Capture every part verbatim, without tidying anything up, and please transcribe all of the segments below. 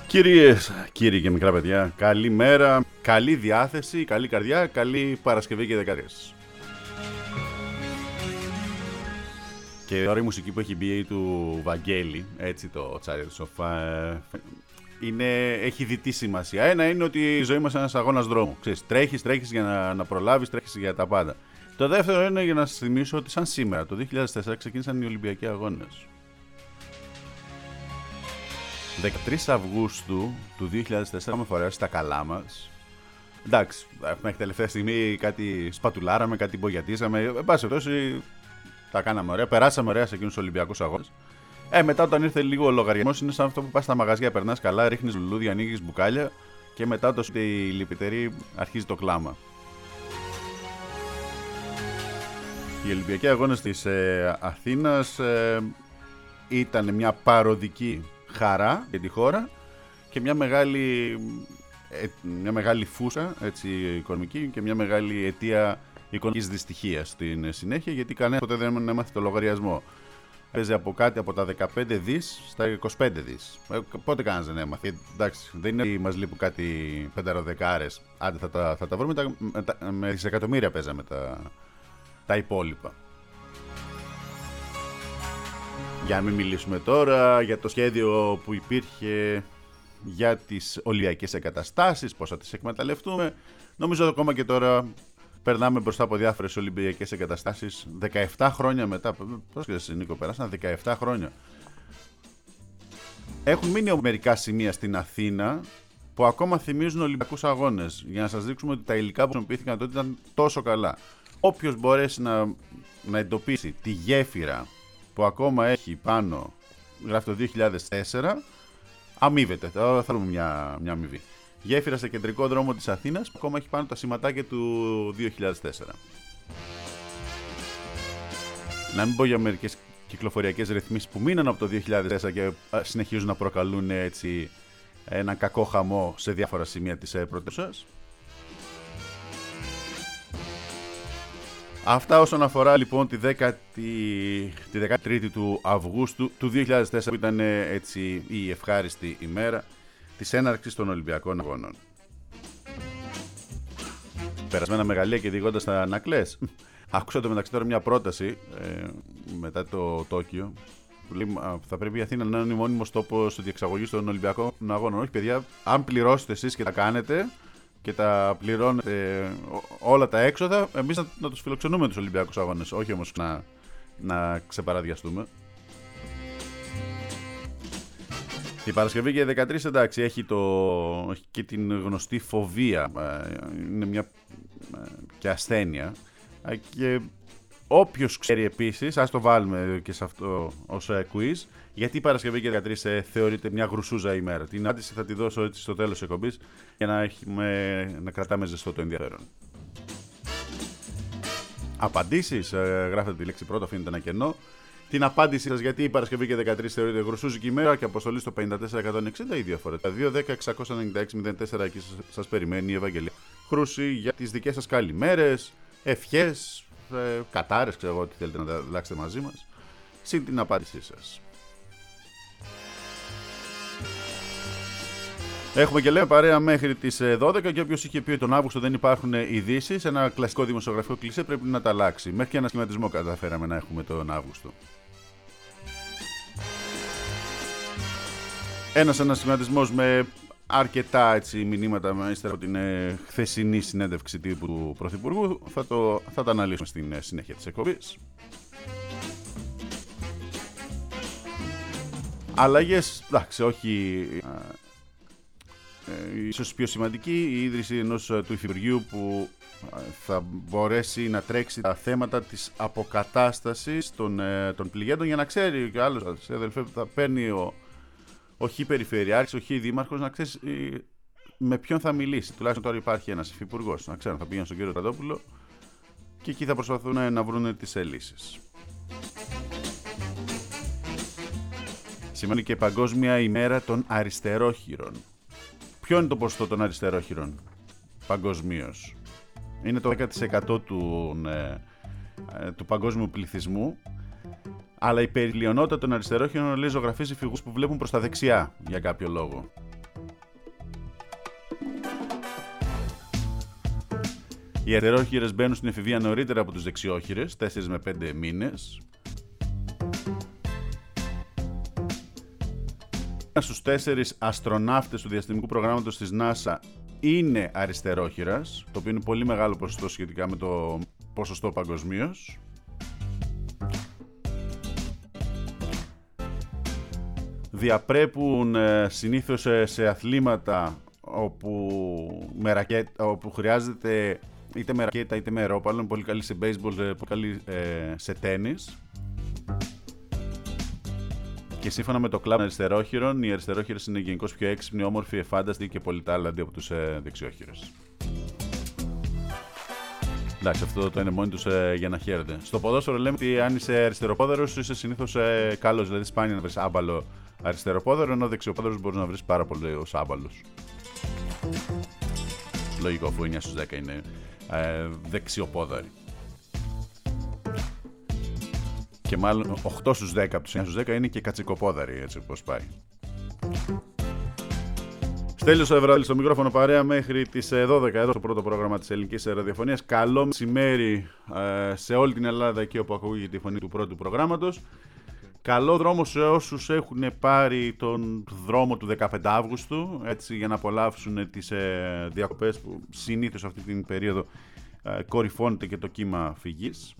Κυρίες, κύριοι και μικρά παιδιά, καλή μέρα, καλή διάθεση, καλή καρδιά, καλή Παρασκευή και δεκαετίες. Και τώρα η μουσική που έχει μπει του Βαγγέλη, έτσι το Chariots of Fire, είναι, έχει διτή σημασία. Ένα είναι ότι η ζωή μας είναι ένας αγώνας δρόμου. Ξέρεις, τρέχεις, τρέχεις για να, να προλάβεις, τρέχεις για τα πάντα. Το δεύτερο είναι για να σας θυμίσω ότι σαν σήμερα, το δύο χιλιάδες τέσσερα, ξεκίνησαν οι Ολυμπιακοί Αγώνες. δεκατρείς Αυγούστου του δύο χιλιάδες τέσσερα έχουμε φορέσει τα καλά μας. Εντάξει, μέχρι τελευταία στιγμή κάτι σπατουλάραμε, κάτι μπογιατίσαμε. Εν πάση περιπτώσει, τα κάναμε ωραία. Περάσαμε ωραία σε εκείνους τους Ολυμπιακούς Αγώνες. Ε, μετά όταν ήρθε λίγο ο λογαριασμός, είναι σαν αυτό που πας στα μαγαζιά, περνάς καλά, ρίχνεις λουλούδια, ανοίγεις μπουκάλια και μετά το η λυπητερή αρχίζει το κλάμα. Οι Ολυμπιακοί Αγώνες της ε, Αθήνας ε, ήταν μια παροδική χαρά για τη χώρα και μια μεγάλη, ε, μια μεγάλη φούσα έτσι, οικονομική και μια μεγάλη αιτία οικονομικής δυστυχίας στην συνέχεια, γιατί κανένας ποτέ δεν έμαθε το λογαριασμό. Παίζει από κάτι από τα δεκαπέντε δις στα είκοσι πέντε δις. Ε, πότε κανένας δεν έμαθε. Εντάξει, δεν είναι ότι μας λείπουν κάτι πενταροδεκάρες. Άντε θα τα, θα τα βρούμε, τα, με, τα, με δισεκατομμύρια παίζαμε τα, τα υπόλοιπα. Για να μην μιλήσουμε τώρα για το σχέδιο που υπήρχε για τις ολυμπιακές εγκαταστάσεις, πώς θα τις εκμεταλλευτούμε. Νομίζω ακόμα και τώρα περνάμε μπροστά από διάφορες ολυμπιακές εγκαταστάσεις δεκαεπτά χρόνια μετά. Πώς ξέρεις, Νίκο, περάσαν δεκαεπτά χρόνια. Έχουν μείνει μερικά σημεία στην Αθήνα που ακόμα θυμίζουν Ολυμπιακούς Αγώνες, για να σας δείξουμε ότι τα υλικά που χρησιμοποιήθηκαν τότε ήταν τόσο καλά. Όποιος μπορέσει να, να εντοπίσει τη γέφυρα που ακόμα έχει πάνω, γράφει το δύο χιλιάδες τέσσερα, αμείβεται. Τώρα θέλουμε μια, μια αμοιβή. Γέφυρα σε κεντρικό δρόμο της Αθήνας που ακόμα έχει πάνω τα σηματάκια του δύο χιλιάδες τέσσερα. Να μην πω για μερικές κυκλοφοριακές ρυθμίσεις που μείναν από το δύο χιλιάδες τέσσερα και συνεχίζουν να προκαλούν έτσι έναν κακό χαμό σε διάφορα σημεία της πρωτεύουσας. Αυτά όσον αφορά λοιπόν τη, δέκατη, τη δεκατρίτη του Αυγούστου του δύο χιλιάδες τέσσερα, που ήταν έτσι η ευχάριστη ημέρα της έναρξης των Ολυμπιακών Αγώνων. Περασμένα μεγαλεία και διηγώντας τα ανακλές. Άκουσα το μεταξύ τώρα μια πρόταση ε, μετά το Τόκιο που λέει θα πρέπει η Αθήνα να είναι μόνιμος τόπος διεξαγωγής των Ολυμπιακών Αγώνων. Όχι παιδιά, αν πληρώσετε εσείς και τα κάνετε και τα πληρώνετε όλα τα έξοδα, εμείς να, να τους φιλοξενούμε τους Ολυμπιακούς Αγώνες, όχι όμως να, να ξεπαραδιαστούμε. Η Παρασκευή και η δεκατρείς, εντάξει, έχει, το, έχει και την γνωστή φοβία, είναι μια και ασθένεια και όποιος ξέρει επίσης, ας το βάλουμε και σε αυτό ως quiz, γιατί η Παρασκευή και η δεκατρείς ε, θεωρείται μια γρουσούζα ημέρα. Την απάντηση θα τη δώσω έτσι στο τέλος της εκπομπής για να, έχουμε, να κρατάμε ζεστό το ενδιαφέρον. Απαντήσεις, ε, γράφετε τη λέξη πρώτα, αφήνετε ένα κενό. Την απάντησή σας γιατί η Παρασκευή και δεκατρείς θεωρείται γρουσούζικη ημέρα και αποστολή στο πέντε τέσσερα εκατόν εξήντα ή διαφορετικά. δύο δέκα εξακόσια ενενήντα έξι μηδέν τέσσερα, εκεί σας περιμένει η Ευαγγελία Χρούση για τις δικές σας καλημέρες, ευχές, ε, κατάρες, ξέρω εγώ τι θέλετε να αλλάξετε μαζί μας, συν την απάντησή σας. Έχουμε και λέμε παρέα μέχρι τις δώδεκα και όποιος είχε πει ότι τον Αύγουστο δεν υπάρχουν ειδήσεις, ένα κλασικό δημοσιογραφικό κλισέ πρέπει να τα αλλάξει. Μέχρι και ένα σχηματισμό καταφέραμε να έχουμε τον Αύγουστο. Ένας ανασχηματισμός με αρκετά έτσι, μηνύματα ύστερα από την ε, χθεσινή συνέντευξη τύπου του Πρωθυπουργού. Θα, το, θα τα αναλύσουμε στην ε, συνέχεια της εκπομπής. Αλλαγές, εντάξει, όχι... Ε, ίσως πιο σημαντική, η ίδρυση ενός του Υφυπουργείου που θα μπορέσει να τρέξει τα θέματα της αποκατάστασης των, ε, των πληγέντων, για να ξέρει και άλλος αδελφέ που θα παίρνει ο, ο χ περιφερειάρχης, ο χ δήμαρχος, να ξέρει ε, με ποιον θα μιλήσει. Τουλάχιστον τώρα υπάρχει ένας υφυπουργός, να ξέρουν, θα πήγαινε στον κύριο Τραντόπουλο και εκεί θα προσπαθούν να βρουν τις λύσεις. Σημαίνει και Παγκόσμια ημέρα των αριστερόχειρων. Ποιο είναι το ποσοστό των αριστερόχειρων παγκοσμίως? Είναι το δέκα τοις εκατό του, ε, του παγκόσμιου πληθυσμού, αλλά η πλειονότητα των αριστερόχειρων λέει ζωγραφίζει φυγούς που βλέπουν προς τα δεξιά για κάποιο λόγο. Οι αριστερόχειρες μπαίνουν στην εφηβεία νωρίτερα από τους δεξιόχειρες, τέσσερα με πέντε μήνες. Ένας στους τέσσερις αστροναύτες του διαστημικού προγράμματος της NASA είναι αριστερόχειρας, το οποίο είναι πολύ μεγάλο ποσοστό σχετικά με το ποσοστό παγκοσμίως. Διαπρέπουν ε, συνήθως σε, σε αθλήματα όπου, με ρακέτα, όπου χρειάζεται είτε με ρακέτα είτε με αερόπαλο. Είναι πολύ καλή σε baseball, πολύ καλή ε, σε τένις. Και σύμφωνα με το κλαμπ των αριστερόχειρων, οι αριστερόχειρες είναι γενικώς πιο έξυπνοι, όμορφοι, εφάνταστοι και πολύ τάλαντοι από τους ε, δεξιόχειρες. Εντάξει, αυτό το είναι μόνοι τους ε, για να χαίρετε. Στο ποδόσφαιρο λέμε ότι αν είσαι αριστεροπόδαρος είσαι συνήθως ε, καλός, δηλαδή σπάνια να βρεις άμπαλο αριστεροπόδαρο, ενώ δεξιοπόδαρος μπορείς να βρεις πάρα πολύ ως άμπαλος. Λογικό, αφού εννιά στους δέκα είναι ε, δεξιοπόδαροι. Και μάλλον οκτώ στους δέκα από τους εννιά στους δέκα είναι και κατσικοπόδαροι, έτσι όπως πάει. Στέλιος ο Ευρωδέλης στο μικρόφωνο παρέα μέχρι τις δώδεκα εδώ στο πρώτο πρόγραμμα της ελληνικής ραδιοφωνίας. Καλό μεσημέρι ε, σε όλη την Ελλάδα, εκεί όπου ακούγεται η φωνή του πρώτου προγράμματος. Καλό δρόμο σε όσους έχουν πάρει τον δρόμο του δεκαπέντε Αυγούστου, έτσι, για να απολαύσουν τις ε, διακοπές που συνήθως αυτή την περίοδο ε, κορυφώνεται και το κύμα φυγής.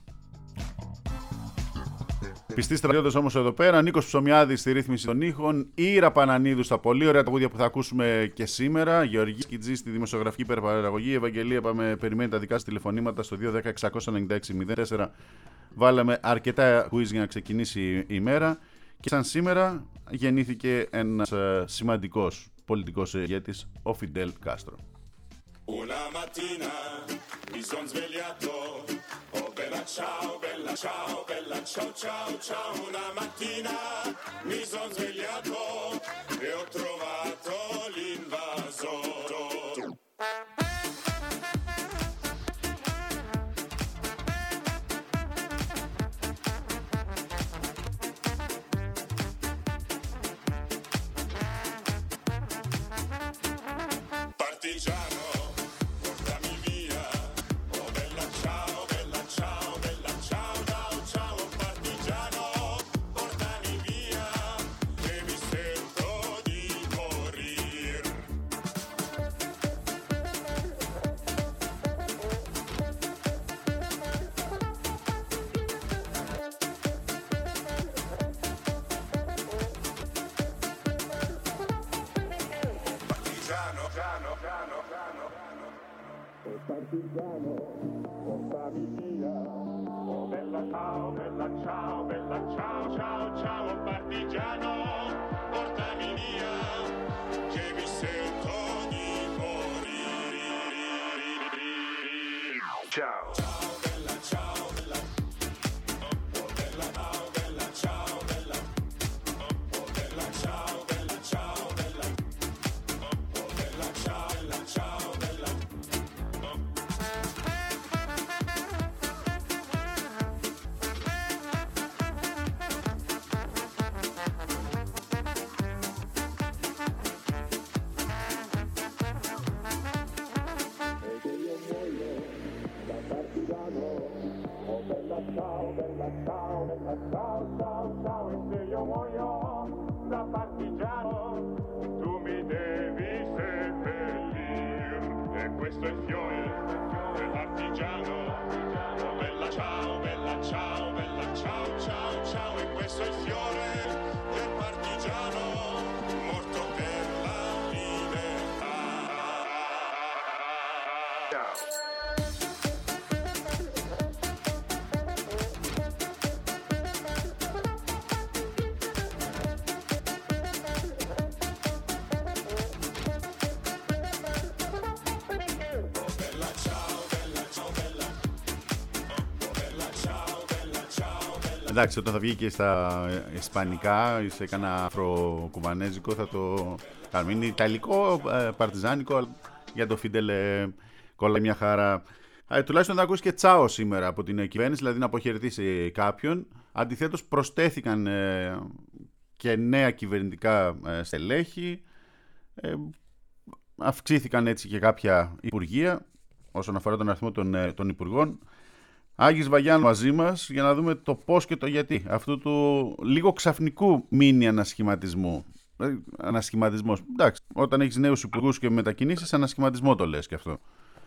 Πιστοί στρατιώτες όμως εδώ πέρα, Νίκος Ψωμιάδης στη ρύθμιση των ήχων, Ήρα Πανανίδου στα πολύ ωραία τραγούδια που θα ακούσουμε και σήμερα, Γεωργής Κιτζή στη δημοσιογραφική υπερπαραγωγή, Ευαγγελία πάμε, περιμένει τα δικά σας τηλεφωνήματα στο δύο ένα μηδέν έξι εννιά έξι μηδέν τέσσερα. Βάλαμε αρκετά quiz για να ξεκινήσει η μέρα και σαν σήμερα γεννήθηκε ένας uh, σημαντικός πολιτικός ηγέτης, ο Φιντέλ Κάστρο. Una mattina mi son svegliato, oh bella ciao, bella ciao, bella ciao, ciao, ciao. Una mattina mi son svegliato e ho trovato l'invasore. Partigiano, portami via, oh bella ciao, bella ciao, bella ciao, ciao, ciao, partigiano, portami via, che mi sento di morir. Partigiano, piano, piano, piano, piano. Oh partigiano, portami via. Oh bella ciao, bella ciao, bella ciao, ciao, ciao. Oh partigiano, portami via, che mi sento di morire. Ciao. Ciao, bella ciao, bella. Oh bella ciao, bella ciao, bella. Oh bella ciao, bella ciao, bella. Oh bella ciao, bella ciao, bella. Ciao, bella ciao, bella ciao, ciao, ciao, e se io muoio da partigiano, tu mi devi seppellir, e questo è il fiore del partigiano. Oh bella ciao, bella ciao, bella ciao, ciao, ciao, e questo è il fiore del partigiano, morto per la libertà. Ciao. Εντάξει, όταν θα βγει και στα ισπανικά ή σε κανένα αφροκουβανέζικο θα το κάνουμε. Είναι ιταλικό, παρτιζάνικο, αλλά για το Φίντελ κολλάει μια χαρά. Ε, τουλάχιστον θα ακούσει και τσάο σήμερα από την κυβέρνηση, δηλαδή να αποχαιρετήσει κάποιον. Αντιθέτως προσθέθηκαν ε, και νέα κυβερνητικά ε, στελέχη. Ε, αυξήθηκαν έτσι και κάποια υπουργεία. όσον αφορά τον αριθμό των, των υπουργών. Άγης Βαγιάννου μαζί μας για να δούμε το πώς και το γιατί αυτού του λίγο ξαφνικού μίνι ανασχηματισμού. Ανασχηματισμός. Εντάξει, όταν έχεις νέους υπουργούς και μετακινήσεις, ανασχηματισμό το λες και αυτό.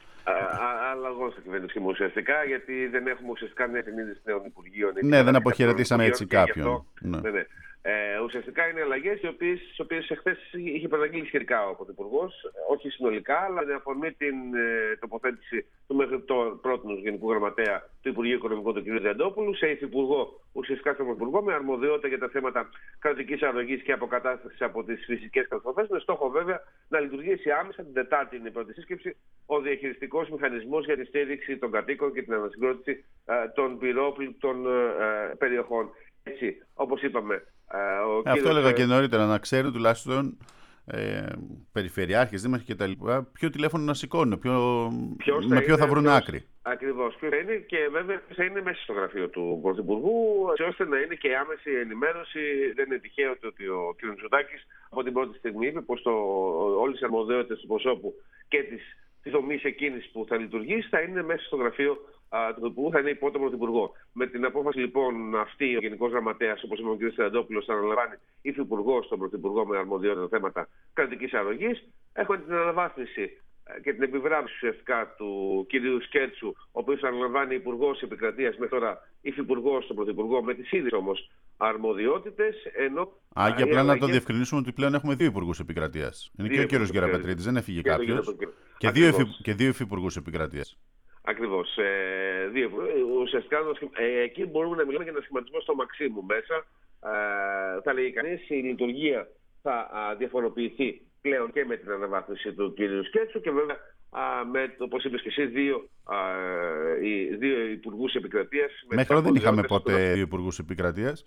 Αλλαγό στην κυβέρνηση μου ουσιαστικά, γιατί δεν έχουμε ουσιαστικά μια συνείδηση νέων υπουργείων. Ναι, δεν αποχαιρετήσαμε έτσι κάποιον. Αυτό, ναι. Ναι, ναι. Ε, ουσιαστικά είναι αλλαγές οι οποίες εχθές είχε παραγγείλει σχετικά ο Πρωθυπουργός, όχι συνολικά, αλλά με αφορμή την ε, τοποθέτηση του μέχρι το πρώτου Γενικού Γραμματέα του Υπουργείου Οικονομικών, του κ. Διαντόπουλου, σε υφυπουργό, ουσιαστικά στον Πρωθυπουργό, με αρμοδιότητα για τα θέματα κρατικής αρρωγής και αποκατάστασης από τις φυσικές καταστροφές, με στόχο βέβαια να λειτουργήσει άμεσα την Τετάρτη την πρώτη σύσκεψη ο διαχειριστικός μηχανισμός για τη στήριξη των κατοίκων και την ανασυγκρότηση ε, των πυρόπληκτων ε, περιοχών. Έτσι, όπως είπαμε. Ο Αυτό κύριος... έλεγα και νωρίτερα, να ξέρουν τουλάχιστον ε, περιφερειάρχες, δήμαρχοι και τα λοιπά, ποιο τηλέφωνο να σηκώνουν, ποιο... με ποιο θα βρουν ποιος... άκρη. Ακριβώς. Ποιο θα είναι και βέβαια θα είναι μέσα στο γραφείο του Πρωθυπουργού, έτσι ώστε να είναι και άμεση ενημέρωση. Δεν είναι τυχαίο ότι ο κ. Μητσοτάκης από την πρώτη στιγμή είπε πως το... όλες οι αρμοδιότητες του προσώπου και της τη δομή εκείνη που θα λειτουργήσει θα είναι μέσα στο γραφείο α, του Πρωθυπουργού, θα είναι υπό τον Πρωθυπουργό. Με την απόφαση λοιπόν αυτή, ο Γενικός Γραμματέας, όπως είπε ο κ. Διαντόπουλος, θα αναλαμβάνει υφυπουργός στον Πρωθυπουργό με αρμοδιότητα θέματα κρατικής αρρωγής. Έχουμε την αναβάθμιση και την επιβράβευση ουσιαστικά του κ. Σκέρτσου, ο οποίος αναλαμβάνει υπουργός επικρατείας, μέχρι τώρα υφυπουργός στον Πρωθυπουργό, με τις ίδιες όμως αρμοδιότητες. Ενώ Α, και απλά αλλαγές... να το διευκρινίσουμε ότι πλέον έχουμε δύο υπουργούς επικρατείας. Είναι δύο και ο κ. Γεραπετρίτης, δεν έφυγε κάποιος. Και δύο, υφη... και δύο υφυπουργούς επικρατείας. Ακριβώς. Ε, δύο, ουσιαστικά ε, εκεί μπορούμε να μιλάμε για ένα σχηματισμό στο Μαξίμου μέσα. Ε, θα λέγει κανείς η λειτουργία θα α, διαφοροποιηθεί πλέον και με την αναβάθμιση του κ. Σκέτσου και βέβαια α, με, όπως είπες και εσύ, δύο, α, οι, δύο υπουργούς επικρατείας. Μέχρι τώρα δεν είχαμε ποτέ το... δύο υπουργούς επικρατείας.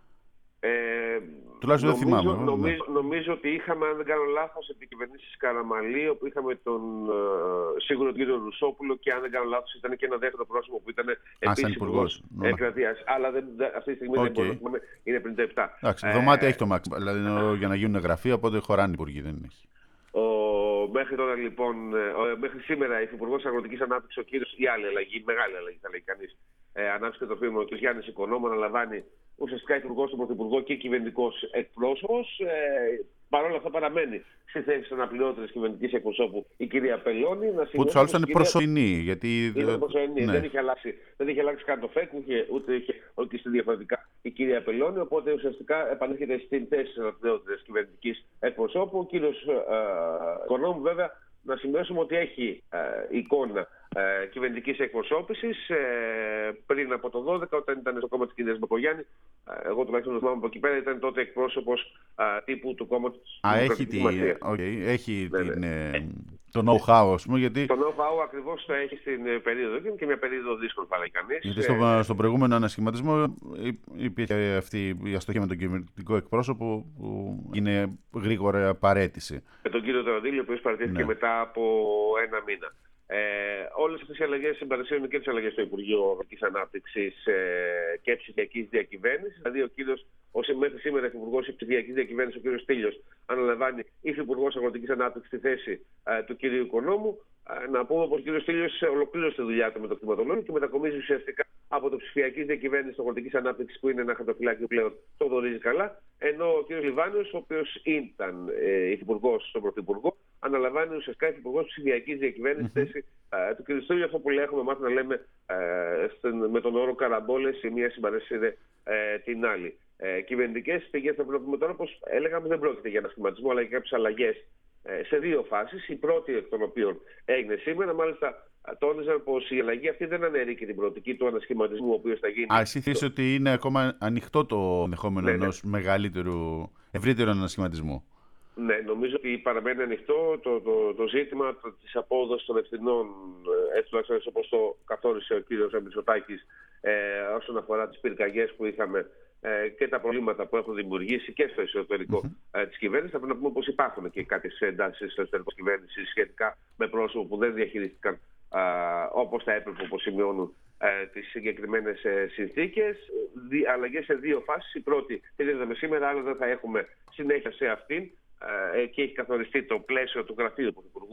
Ε, Τουλάχιστον δεν θυμάμαι. Νομίζω, ναι. νομίζω ότι είχαμε, αν δεν κάνω λάθος, επί κυβερνήσεις Καραμανλή, όπου είχαμε τον uh, σίγουρο τον κύριο Ρουσόπουλο και αν δεν κάνω λάθος ήταν και ένα δεύτερο πρόσωπο που ήταν επίσης υπουργός επικρατείας. Αλλά δεν, αυτή τη στιγμή okay. δεν μπορούμε να πούμε, είναι πενήντα επτά. Εντάξει, δωμάτια ε, έχει το μάξι, δηλαδή uh, για να γίνουν γραφεία, οπότε χωράνε υπουργοί, δεν έχει. Ο, μέχρι τώρα λοιπόν, ο, μέχρι σήμερα υφυπουργός Αγροτικής Ανάπτυξης, ο κύριος, η άλλη αλλαγή, μεγάλη αλλαγή θα λέει κανείς, ε, ανάπτυξη και τροφίμων, ο κ. Γιάννης Οικονόμου αναλαμβάνει ουσιαστικά υπουργός του Πρωθυπουργό και κυβερνητικός εκπρόσωπος. Ε, Παρ' όλα αυτά παραμένει στη θέση της αναπληρώτριας κυβερνητικής εκπροσώπου η κυρία Πελώνη. Που τους άλλους ήταν κυρία... προσωρινή. Γιατί... Είναι προσωρινή. Ναι. Δεν είχε αλλάξει, δεν είχε αλλάξει καν το ΦΕΚ, ούτε, ούτε είχε ορκιστεί διαφορετικά η κυρία Πελώνη. Οπότε ουσιαστικά επανέρχεται στην θέση της αναπληρώτριας κυβερνητικής εκπροσώπου. Ο κύριος Οικονόμου βέβαια να σημειώσουμε ότι έχει ε, εικόνα ε, κυβερνητικής εκπροσώπησης ε, πριν από το δώδεκα, όταν ήταν στο κόμμα της κυρίας Μπακογιάννη. Ε, εγώ τουλάχιστον θυμάμαι από εκεί πέρα, ήταν τότε εκπρόσωπος ε, τύπου του κόμματος της Δημοκρατικής Συμμαχίας. Okay, έχει ναι, την, ναι. Ε, το know-how, ας πούμε. Γιατί... Το know-how ακριβώς το έχει στην ε, περίοδο και είναι και μια περίοδο δύσκολη, θα λέει κανείς. Γιατί στο, ε, στον προηγούμενο ανασχηματισμό υπήρχε αυτή η αστοχία με τον κυβερνητικό εκπρόσωπο που είναι γρήγορα παρέτηση. Με τον κύριο Τεραντήλη, ο οποίος παραιτήθηκε ναι. μετά από ένα μήνα. Ε, όλες αυτές οι αλλαγές συμπαρασύρουν και τις αλλαγές στο Υπουργείο Αγροτικής Ανάπτυξης ε, και Ψηφιακής Διακυβέρνησης. Δηλαδή, ο κύριος, ως μέχρι σήμερα Υπουργός Ψηφιακής Διακυβέρνησης, ο κύριος Τήλιος, αναλαμβάνει Υφυπουργός Αγροτικής Ανάπτυξης στη θέση ε, του κύριου Οικονόμου. Ε, να πούμε πως ο κύριος Τήλιος ολοκλήρωσε τη δουλειά του με το κτηματολόγιο και μετακομίζει ουσιαστικά από το Ψηφιακής Διακυβέρνησης Αγροτικής Ανάπτυξης, που είναι ένα χαρτοφυλάκιο πλέον, το γνωρίζει καλά. Ενώ ο κύριος Λιβάνιος, ο οποίος ήταν ε, Υφυπουργός στον Πρωθυπουργό, αναλαμβάνει ουσιαστικά Υφυπουργός Ψηφιακής Διακυβέρνησης στη θέση ε, του κ. Στήλιου. Αυτό που λέει, έχουμε μάθει να λέμε ε, στην, με τον όρο καραμπόλες, η μία συμπαρέσυρε ε, την άλλη. Ε, Κυβερνητικές πηγές θα πούμε τώρα, όπως έλεγαμε, δεν πρόκειται για ένα σχηματισμό, αλλά για κάποιες αλλαγές ε, σε δύο φάσεις. Η πρώτη εκ των οποίων έγινε σήμερα, μάλιστα τόνιζαν πως η αλλαγή αυτή δεν αναιρεί και την προοπτική του ανασχηματισμού, ο οποίος θα γίνει. Α, εσύ θες ότι είναι ακόμα ανοιχτό το ενδεχόμενο ναι, ενός ναι. μεγαλύτερου, ευρύτερου ανασχηματισμού. Ναι, νομίζω ότι παραμένει ανοιχτό το, το, το ζήτημα της απόδοσης των ευθυνών, έτσι τουλάχιστον όπως το καθόρισε ο κύριος Μητσοτάκης, ε, όσον αφορά τις πυρκαγιές που είχαμε ε, και τα προβλήματα που έχουν δημιουργήσει και στο εσωτερικό mm-hmm. ε, της κυβέρνησης. Θα πρέπει να πούμε πως υπάρχουν και κάποιες εντάσεις στο εσωτερικό της κυβέρνησης σχετικά με πρόσωπο που δεν διαχειρίστηκαν ε, όπως θα έπρεπε, όπως σημειώνουν ε, τις συγκεκριμένες ε, συνθήκες. Δι, αλλαγές σε δύο φάσεις. Η πρώτη την είδαμε σήμερα, αλλά δεν θα έχουμε συνέχεια σε αυτήν. Και έχει καθοριστεί το πλαίσιο του γραφείου του Υπουργού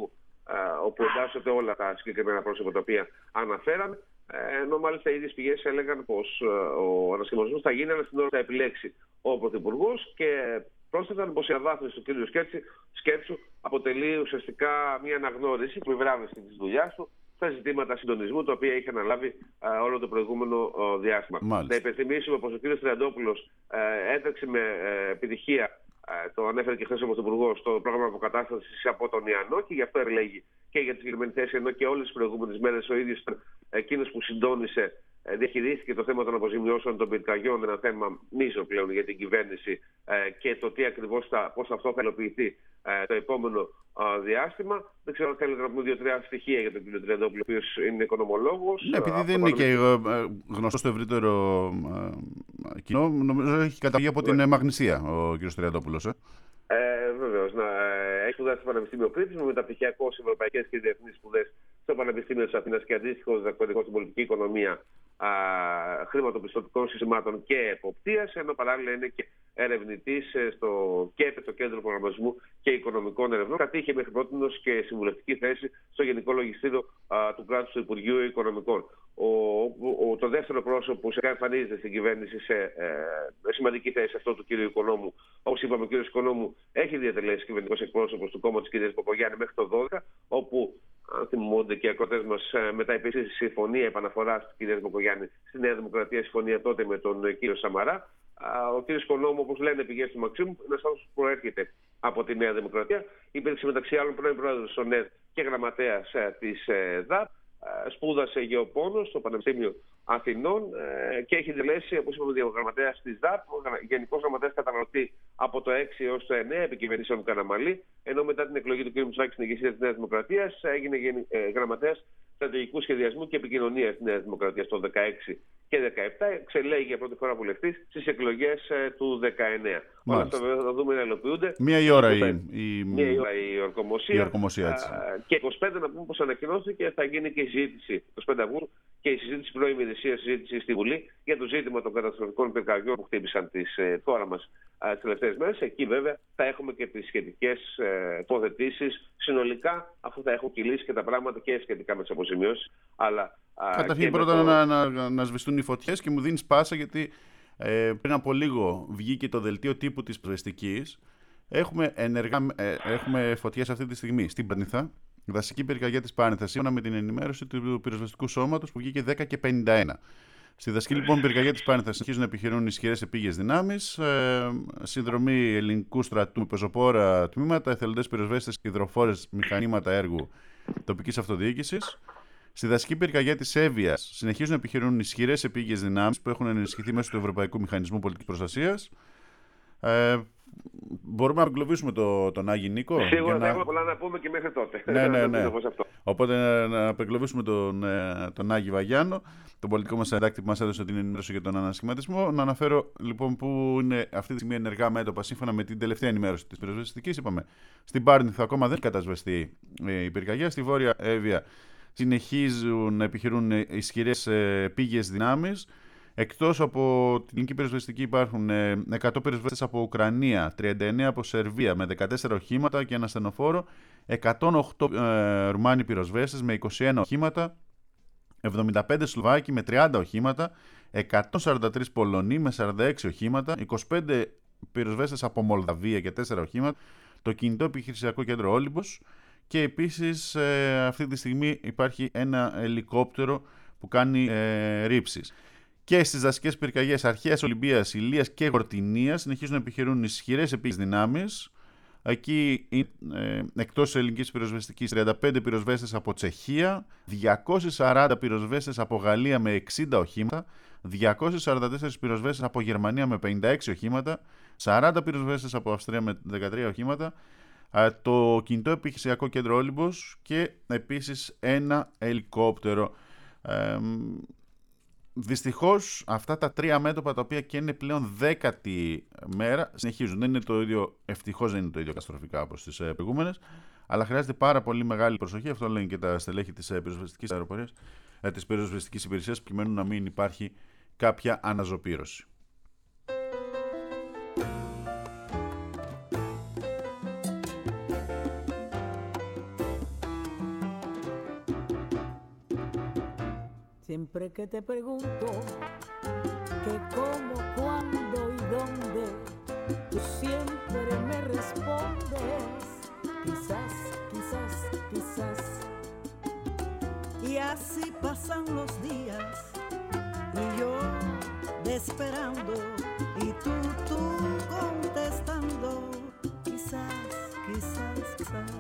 όπου εντάσσονται όλα τα συγκεκριμένα πρόσωπα τα οποία αναφέραμε. Ενώ μάλιστα οι ίδιες πηγές έλεγαν πως ο ανασχηματισμός θα γίνει, αλλά στην ώρα θα επιλέξει ο Πρωθυπουργός, και πρόσθεταν πως η αναβάθμιση του κ. Σκέψου αποτελεί ουσιαστικά μια αναγνώριση που βράβευση της δουλειάς του στα ζητήματα συντονισμού, τα οποία είχε αναλάβει α, όλο το προηγούμενο α, διάστημα. Μάλιστα. Να υπενθυμίσουμε πως ο κ. Τριαντόπουλος έτρεξε με ε, επιτυχία, α, το ανέφερε και χθες ο Πρωθυπουργός, το πρόγραμμα αποκατάστασης από τον Ιαννό, και γι' αυτό ερλέγει και για τη συγκεκριμένη θέση, ενώ και όλες τις προηγούμενες μέρες ο ίδιος ήταν εκείνος που συντόνισε, διαχειρίστηκε το θέμα των αποζημιώσεων των πυρκαγιών, ένα θέμα μείζον πλέον για την κυβέρνηση, και το τι ακριβώς θα, πώς αυτό θα υλοποιηθεί το επόμενο διάστημα. Δεν ξέρω αν θέλετε να πούμε δύο-τρία στοιχεία για τον κ. Τριαντόπουλο, ο οποίος είναι οικονομολόγος. Ναι, επειδή δεν είναι και γνωστό στο ευρύτερο κοινό, νομίζω έχει καταγεί από την Μαγνησία ο κ. Τριαντόπουλος. Ε. Ε, Βεβαίως. Έχει σπουδάσει στο Πανεπιστήμιο Κρήτης με μεταπτυχιακό σε ευρωπαϊκές και διεθνείς σπουδές στο Πανεπιστήμιο της Αθήνας και αντίστοιχο διδακτορικό στην πολιτική οικονομία, α, χρηματοπιστωτικών συστημάτων και εποπτείας, ενώ παράλληλα είναι και ερευνητής στο ΚΕΠΕ, το Κέντρο Προγραμματισμού και Οικονομικών Ερευνών. Κατήχε μέχρι πρότινος και συμβουλευτική θέση στο Γενικό Λογιστήριο α, του κράτους του Υπουργείου Οικονομικών. Ο, ο, το δεύτερο πρόσωπο που εμφανίζεται στην κυβέρνηση σε ε, σημαντική θέση, αυτό του κ. Οικονόμου. Όπως είπαμε, ο κ. Οικονόμου έχει διατελέσει κυβερνητικός εκπρόσωπος του κόμματος της κ. Παπογιάννη μέχρι το δώδεκα, όπου, αν θυμούνται και οι ακροτές μας, μετά υπήρξε συμφωνία επαναφοράς της κ. Παπογιάννη στη Νέα Δημοκρατία, συμφωνία τότε με τον κ. Σαμαρά. Ο κ. Οικονόμου, όπως λένε πηγές του Μαξίμου, είναι ένας άνθρωπος που προέρχεται από τη Νέα Δημοκρατία. Υπήρξε μεταξύ άλλων πρώην πρόεδρος της ΟΝΕΔ και γραμματέας της ΔΑΠ. Σπούδασε γεωπόνο στο Πανεπιστήμιο Αθηνών και έχει δηλέσει, όπως είπαμε, διαγραμματέας της ΔΑΠ, γενικός γραμματέας καταναλωτή από το έξι έως το εννέα, επικυβερνήσεων του Καναμαλή, ενώ μετά την εκλογή του κ. Μητσοτάκη στην ηγεσία της Νέας Δημοκρατίας έγινε γραμματέας στρατηγικού σχεδιασμού και επικοινωνίας της Νέας Δημοκρατίας το δεκαέξι και δεκαεπτά. Εξελέγει για πρώτη φορά βουλευτής στις εκλογές του δεκαεννέα. Όλα αυτά βέβαια θα δούμε να υλοποιούνται. Μία η ώρα η, η... Μία η ώρα η ορκομοσία. Η ορκομοσία και είκοσι πέντε να πούμε πως ανακοινώθηκε, θα γίνει και η συζήτηση είκοσι πέντε Αυγούστου και η συζήτηση προημερησία συζήτηση στη Βουλή για το ζήτημα των καταστροφικών πυρκαγιών που χτύπησαν τις, χώρα μας τις τελευταίες μέρες. Εκεί βέβαια θα έχουμε και τις σχετικές ε, τοποθετήσεις συνολικά, αφού θα έχουν κυλήσει και τα πράγματα και σχετικά με τις αποζημιώσεις. Αλλά, καταρχήν πρώτα το... να, να, να σβηστούν οι φωτιές, και μου δίνεις πάσα γιατί ε, πριν από λίγο βγήκε το δελτίο τύπου της Πυροσβεστικής. Έχουμε, ενεργά, ε, έχουμε φωτιές αυτή τη στιγμή στην Πάρνηθα, δασική πυρκαγιά της Πάρνηθας, σύμφωνα με την ενημέρωση του πυροσβεστικού σώματος που βγήκε δέκα και πενήντα ένα. Στη δασική λοιπόν πυρκαγιά της Πάρνηθας συνεχίζουν να επιχειρούν ισχυρές επίγειες δυνάμεις, ε, συνδρομή ελληνικού στρατού, πεζοπόρα τμήματα, εθελοντές πυροσβέστες και υδροφόρες μηχανήματα έργου τοπικής αυτοδιοίκησης. Στη δασική πυρκαγιά της Εύβοιας συνεχίζουν να επιχειρούν ισχυρές επίγειες δυνάμεις που έχουν ενισχυθεί μέσω του Ευρωπαϊκού Μηχανισμού Πολιτικής Προστασίας. Ε, μπορούμε να εγκλωβίσουμε το, τον Άγιο Νίκο. Σίγουρα να... θα έχουμε πολλά να πούμε και μέχρι τότε. Ναι, ναι, ναι. Οπότε να απεγκλωβίσουμε τον, τον Άγιο Βαγιάνο, τον πολιτικό μας συντάκτη που μας έδωσε την ενημέρωση για τον ανασχηματισμό. Να αναφέρω λοιπόν που είναι αυτή τη στιγμή ενεργά μέτωπα σύμφωνα με την τελευταία ενημέρωση της πυροσβεστικής. Είπαμε στην Πάρνηθα ακόμα δεν κατασβεστεί η πυρκαγιά. Στη Βόρεια Εύβοια συνεχίζουν να επιχειρούν ισχυρές επίγειες δυνάμεις. Εκτός από την ελληνική πυροσβεστική υπάρχουν εκατό πυροσβέστες από Ουκρανία, τριάντα εννέα από Σερβία με δεκατέσσερα οχήματα και ένα στενοφόρο, εκατόν οκτώ ε, Ρουμάνοι πυροσβέστες με είκοσι ένα οχήματα, εβδομήντα πέντε Σλοβάκοι με τριάντα οχήματα, εκατόν σαράντα τρεις Πολωνοί με σαράντα έξι οχήματα, είκοσι πέντε πυροσβέστες από Μολδαβία και τέσσερα οχήματα, το κινητό επιχειρησιακό κέντρο Όλυμπος, και επίσης ε, αυτή τη στιγμή υπάρχει ένα ελικόπτερο που κάνει ε, ρήψεις. Και στις δασικές πυρκαγιές Αρχαίας Ολυμπίας, Ηλίας και Γορτινίας συνεχίζουν να επιχειρούν ισχυρές επίγειες δυνάμεις. Εκεί, ε, εκτός ελληνικής πυροσβεστικής, τριάντα πέντε πυροσβέστες από Τσεχία, διακόσιοι σαράντα πυροσβέστες από Γαλλία με εξήντα οχήματα, διακόσιοι σαράντα τέσσερις πυροσβέστες από Γερμανία με πενήντα έξι οχήματα, σαράντα πυροσβέστες από Αυστρία με δεκατρία οχήματα, το κινητό επιχειρησιακό κέντρο Όλυμπος και επίσης ένα ελικόπτερο. Ε, Δυστυχώς αυτά τα τρία μέτωπα, τα οποία και είναι πλέον δέκατη μέρα, συνεχίζουν. Δεν είναι το ίδιο, ευτυχώς δεν είναι το ίδιο καταστροφικά όπως τις προηγούμενες, αλλά χρειάζεται πάρα πολύ μεγάλη προσοχή. Αυτό λένε και τα στελέχη της πυροσβεστικής αεροπορίας, της πυροσβεστικής υπηρεσίας, προκειμένου να μην υπάρχει κάποια αναζωπήρωση. Siempre que te pregunto que cómo, cuándo y dónde, tú siempre me respondes, quizás, quizás, quizás. Y así pasan los días y yo esperando y tú, tú contestando, quizás, quizás, quizás.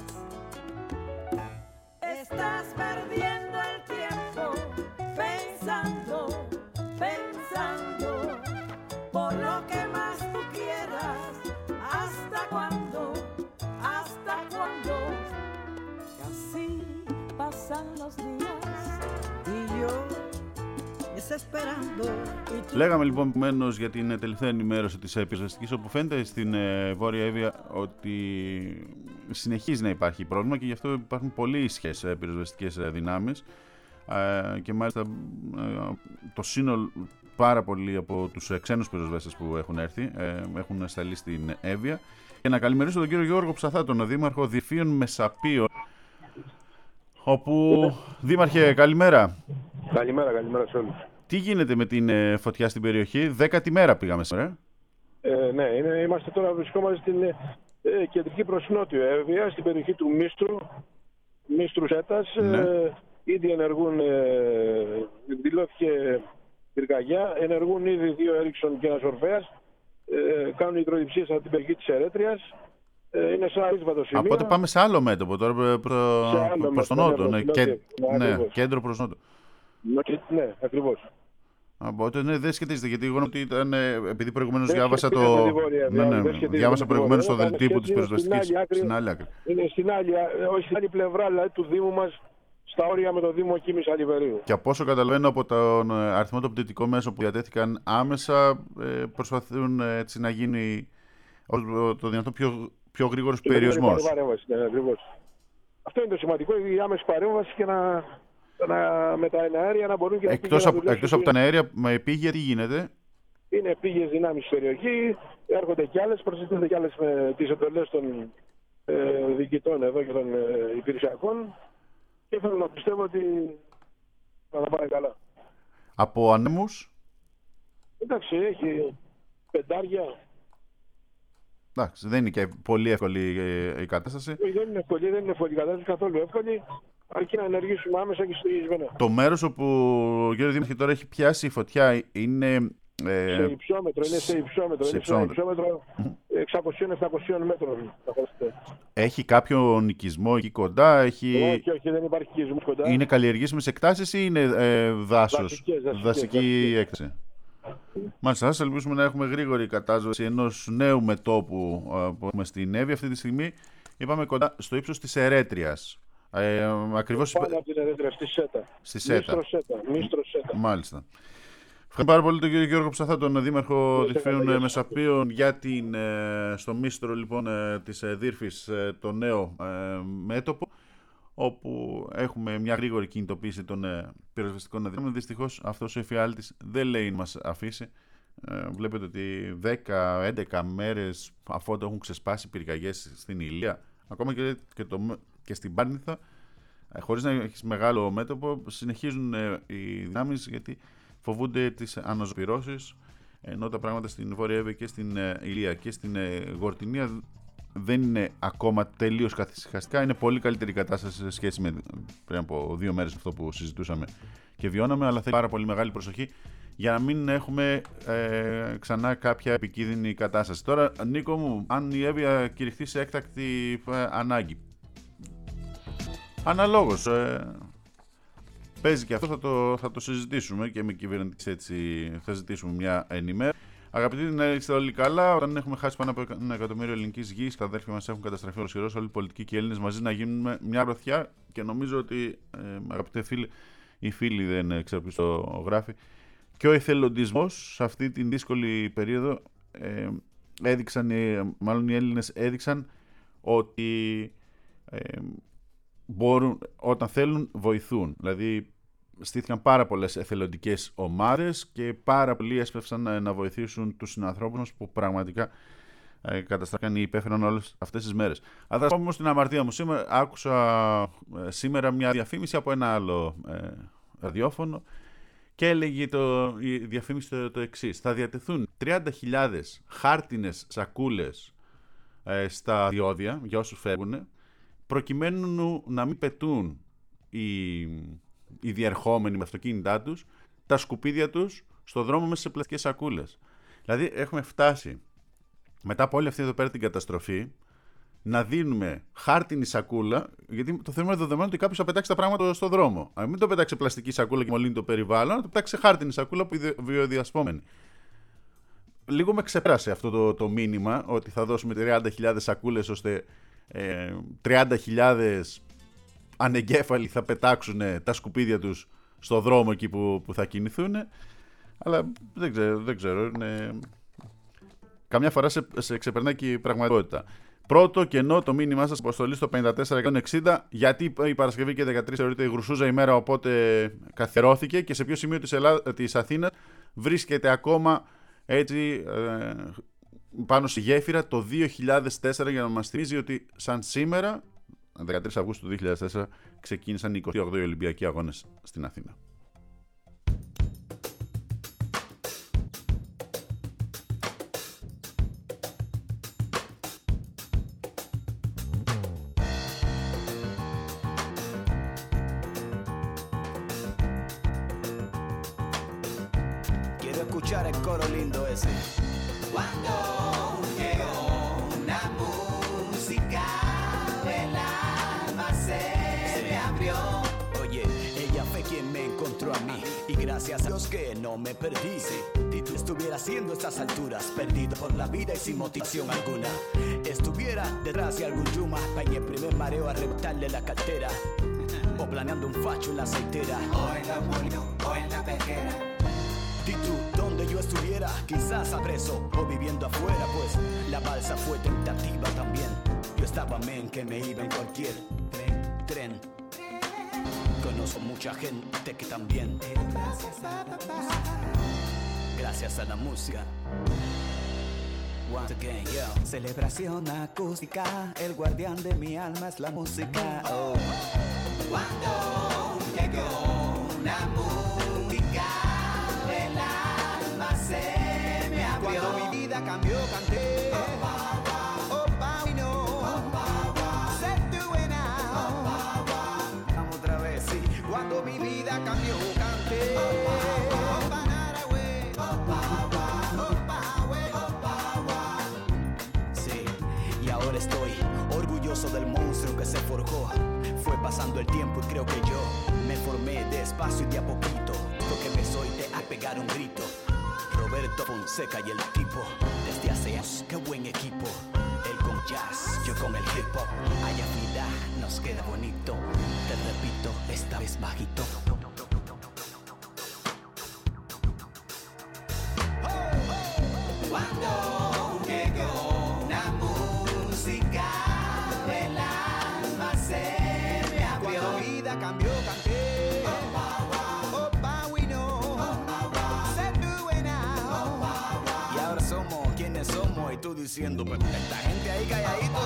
Estás perdiendo el tiempo pensando, pensando por lo que más tú quieras. ¿Hasta cuándo? ¿Hasta cuándo? Y así pasan los días y yo desesperando. Λέγαμε λοιπόν επομένως για την τελευταία ενημέρωση της πυροσβεστικής, όπου φαίνεται στην ε, Βόρεια Εύβοια ότι συνεχίζει να υπάρχει πρόβλημα και γι' αυτό υπάρχουν πολύ ισχυρές ε, πυροσβεστικές ε, δυνάμεις ε, και μάλιστα ε, το σύνολο, πάρα πολλοί από τους ε, ξένους πυροσβέστες που έχουν έρθει ε, έχουν σταλεί στην Εύβοια. Και να καλημερίσω τον κύριο Γιώργο Ψαθά, τον δήμαρχο Διφύων Μεσαπίων, όπου, δήμαρχε, καλημέρα. Καλημέρα, καλημέρα σε όλους. Τι γίνεται με την ε, φωτιά στην περιοχή? Δέκατη μέρα πήγαμε σήμερα. Ε, ναι, είναι, είμαστε τώρα, βρισκόμαστε στην ε, κεντρική προς νότιο Εύβοια, στην περιοχή του Μίστρου, Μίστρου Σέτας. Ναι. Ε, ήδη ενεργούν, ε, δηλώθηκε πυρκαγιά, ενεργούν ήδη δύο Έριξον και ένας Ορφέας, ε, κάνουν υδροδιψίες από την περιοχή της Ερέτριας. Ε, είναι σε ένα σημείο. Οπότε πάμε σε άλλο μέτωπο τώρα προ, προ, προς τον νότο, ναι, και, ναι, κέντρο προς νότο. Ναι, ακριβώς. Οπότε ναι, δεν σχετίζεται, γιατί εγώ ότι ήταν, επειδή προηγουμένως διάβασα το. Ναι, ναι, διάβασα προηγουμένως το δελτίο της πυροσβεστικής. Στην άλλη άκρη. Είναι στην άλλη, όχι στην άλλη πλευρά δηλαδή, του Δήμου μας, στα όρια με το Δήμο Κίμης Αλιβερίου. Και από όσο καταλαβαίνω από τον αριθμό των πτυτικών μέσων που διατέθηκαν άμεσα, προσπαθούν έτσι να γίνει το δυνατόν πιο, πιο γρήγορος περιορισμός. Ναι, αυτό είναι το σημαντικό, η άμεση παρέμβαση και να. Να, με τα εναέρια να μπορούν και εκτός, να από, εκτός από τα εναέρια, με επίγεια τι γίνεται? Είναι επίγειες δυνάμεις στην περιοχή, έρχονται κι άλλες, προσθέτονται κι άλλες με τις εντολές των ε, διοικητών εδώ και των ε, υπηρεσιακών και θέλω να πιστεύω ότι θα τα πάνε καλά. Από ανέμους? Εντάξει, έχει πεντάρια. Εντάξει, δεν είναι και πολύ εύκολη η κατάσταση. Όχι, δεν είναι εύκολη, δεν είναι εύκολη η κατάσταση, καθόλου εύκολη. Αρκεί να ενεργήσουμε άμεσα και στοιχεισμένα. Το μέρος όπου ο κύριος Δήμαρχε τώρα έχει πιάσει η φωτιά είναι. Ε, σε υψόμετρο, είναι σε υψόμετρο. Σε είναι υψόμετρο. σε υψόμετρο εξακόσια με επτακόσια μέτρων. Έχει κάποιο νοικισμό εκεί κοντά? Έχει... Όχι, όχι, δεν υπάρχει νοικισμό κοντά. Είναι καλλιεργήσιμες εκτάσεις ή είναι ε, δάσος? Δασικές, δασικές, δασική δασικές. έκταση. Μάλιστα, ας ελπίσουμε να έχουμε γρήγορη κατάσταση ενός νέου μετώπου που έχουμε στην Εύβοια. Αυτή τη στιγμή είπαμε κοντά στο ύψος της Ερέτριας. Ε, ακριβώς πάνω από την Ερέτρια, στη Σέτα. Στη Σέτα. Μίστρο Σέτα. Μίστρο Σέτα. Μάλιστα. Ευχαριστώ πάρα πολύ τον κύριο Γιώργο Ψαθά, τον Δήμαρχο Διφύων Μεσαπίων, για την, στο Μίστρο λοιπόν της Δύρφης το νέο μέτωπο, όπου έχουμε μια γρήγορη κινητοποίηση των πυροσβεστικών δυνάμεων. Δυστυχώς αυτός ο εφιάλτης δεν λέει να μας αφήσει. Βλέπετε ότι δέκα έντεκα μέρες αφού έχουν ξεσπάσει πυρκαγιές στην Ηλία, ακόμα και, και, το, και στην Πάρνηθα, χωρίς να έχεις μεγάλο μέτωπο, συνεχίζουν οι δυνάμεις γιατί φοβούνται τις αναζωπυρώσεις, ενώ τα πράγματα στην Βόρεια Εύβοια και στην Ηλία και στην Γορτινία δεν είναι ακόμα τελείως καθησυχαστικά. Είναι πολύ καλύτερη κατάσταση σε σχέση με πριν από δύο μέρες αυτό που συζητούσαμε και βιώναμε, αλλά θέλει πάρα πολύ μεγάλη προσοχή για να μην έχουμε ε, ξανά κάποια επικίνδυνη κατάσταση. Τώρα, Νίκο μου, αν η Εύβοια κηρυχθεί σε έκτακτη ε, ανάγκη, αναλόγως, ε, παίζει και αυτό, θα το, θα το συζητήσουμε και με κυβερνητής, έτσι θα ζητήσουμε μια ενημέρωση. Αγαπητοί, να είστε όλοι καλά. Όταν έχουμε χάσει πάνω από ένα εκατομμύριο ελληνικής γης, τα αδέρφια μας έχουν καταστραφεί ολοσχερώς, όλοι οι πολιτικοί και οι Έλληνες μαζί να γίνουμε μια γροθιά και νομίζω ότι, ε, αγαπητοί φίλοι, οι φίλοι δεν ξέρω ποιος το γράφει, και ο εθελοντισμός σε αυτή την δύσκολη περίοδο ε, έδειξαν, ε, μάλλον οι Έλληνες έδειξαν ότι ε, μπορούν, όταν θέλουν, βοηθούν. Δηλαδή, στήθηκαν πάρα πολλές εθελοντικές ομάδες και πάρα πολλοί έσπευσαν να, να βοηθήσουν τους συνανθρώπους μας που πραγματικά ε, καταστράφηκαν ή υπέφεραν όλες αυτές τις μέρες. Αλλά θα πω όμως στην αμαρτία μου. Σήμερα, άκουσα ε, σήμερα μια διαφήμιση από ένα άλλο ε, ραδιόφωνο Και έλεγε το, η διαφήμιση το, το εξής. Θα διατεθούν τριάντα χιλιάδες χάρτινες σακούλες ε, στα διόδια, για όσους φεύγουν, προκειμένου να μην πετούν οι, οι διερχόμενοι με αυτοκίνητά τους τα σκουπίδια τους στο δρόμο μέσα σε πλαστικές σακούλες. Δηλαδή έχουμε φτάσει, μετά από όλη αυτή εδώ πέρα την καταστροφή, να δίνουμε χάρτινη σακούλα, γιατί το θέμα είναι δεδομένο ότι κάποιος θα πετάξει τα πράγματα στο δρόμο. Αν μην το πετάξει πλαστική σακούλα και μολύνει το περιβάλλον, να το πετάξει χάρτινη σακούλα που είναι βιοδιασπόμενη. Λίγο με ξεπέρασε αυτό το, το μήνυμα ότι θα δώσουμε τριάντα χιλιάδες σακούλες ώστε ε, τριάντα χιλιάδες ανεγκέφαλοι θα πετάξουν τα σκουπίδια τους στο δρόμο εκεί που, που θα κινηθούν. Αλλά δεν ξέρω, δεν ξέρω είναι... καμιά φορά σε, σε ξεπερνάει και η πραγματικότητα. Πρώτο κενό το μήνυμά σας αποστολή στο πενήντα τέσσερα εκατόν εξήντα, γιατί η Παρασκευή και δεκατρείς θεωρείται η γρουσούζα ημέρα, οπότε καθιερώθηκε, και σε ποιο σημείο της, Ελλάδα, της Αθήνας βρίσκεται ακόμα έτσι ε, πάνω στη γέφυρα το δύο χιλιάδες τέσσερα, για να μας θυμίζει ότι σαν σήμερα, δεκατρείς Αυγούστου δύο χιλιάδες τέσσερα, ξεκίνησαν οι εικοστοί όγδοοι Ολυμπιακοί Αγώνες στην Αθήνα. Escuchar el coro lindo ese. Cuando llegó una música, el alma se me abrió. Oye, ella fue quien me encontró a mí, y gracias a Dios que no me perdí. Si tú estuvieras haciendo estas alturas, perdido por la vida y sin motivación alguna, estuviera detrás de algún yuma para en el primer mareo arrebatarle la cartera, o planeando un facho en la aceitera, o en la molino, o en la pesquera. Y tú, donde yo estuviera, quizás a preso o viviendo afuera, pues la balsa fue tentativa también. Yo estaba men que me iba en cualquier tren, tren. Conozco mucha gente que también, gracias a la música, gracias a la música. Once again, yo. Celebración acústica, el guardián de mi alma es la música. Oh. Cuando llegó una música, el alma se me abrió. Cuando mi vida cambió, canté. Opa, we know. Set the way now. Vamos otra vez, sí. Cuando mi vida cambió, canté. Opa, nada, güey. Opa, opa, güey. Sí, y ahora estoy orgulloso del monstruo que se forjó. Fue pasando el tiempo y creo que yo me formé despacio y de a poquito. Lo que me soy de a pegar un grito. Roberto Fonseca y el tipo, desde hace años, qué buen equipo. Él con jazz, yo con el hip hop. Hay afinidad, nos queda bonito. Te repito, esta vez bajito. Cuando llegó una música, el alma se me abrió. Cuando mi vida cambió, canté. Diciendo, esta gente ahí calladito.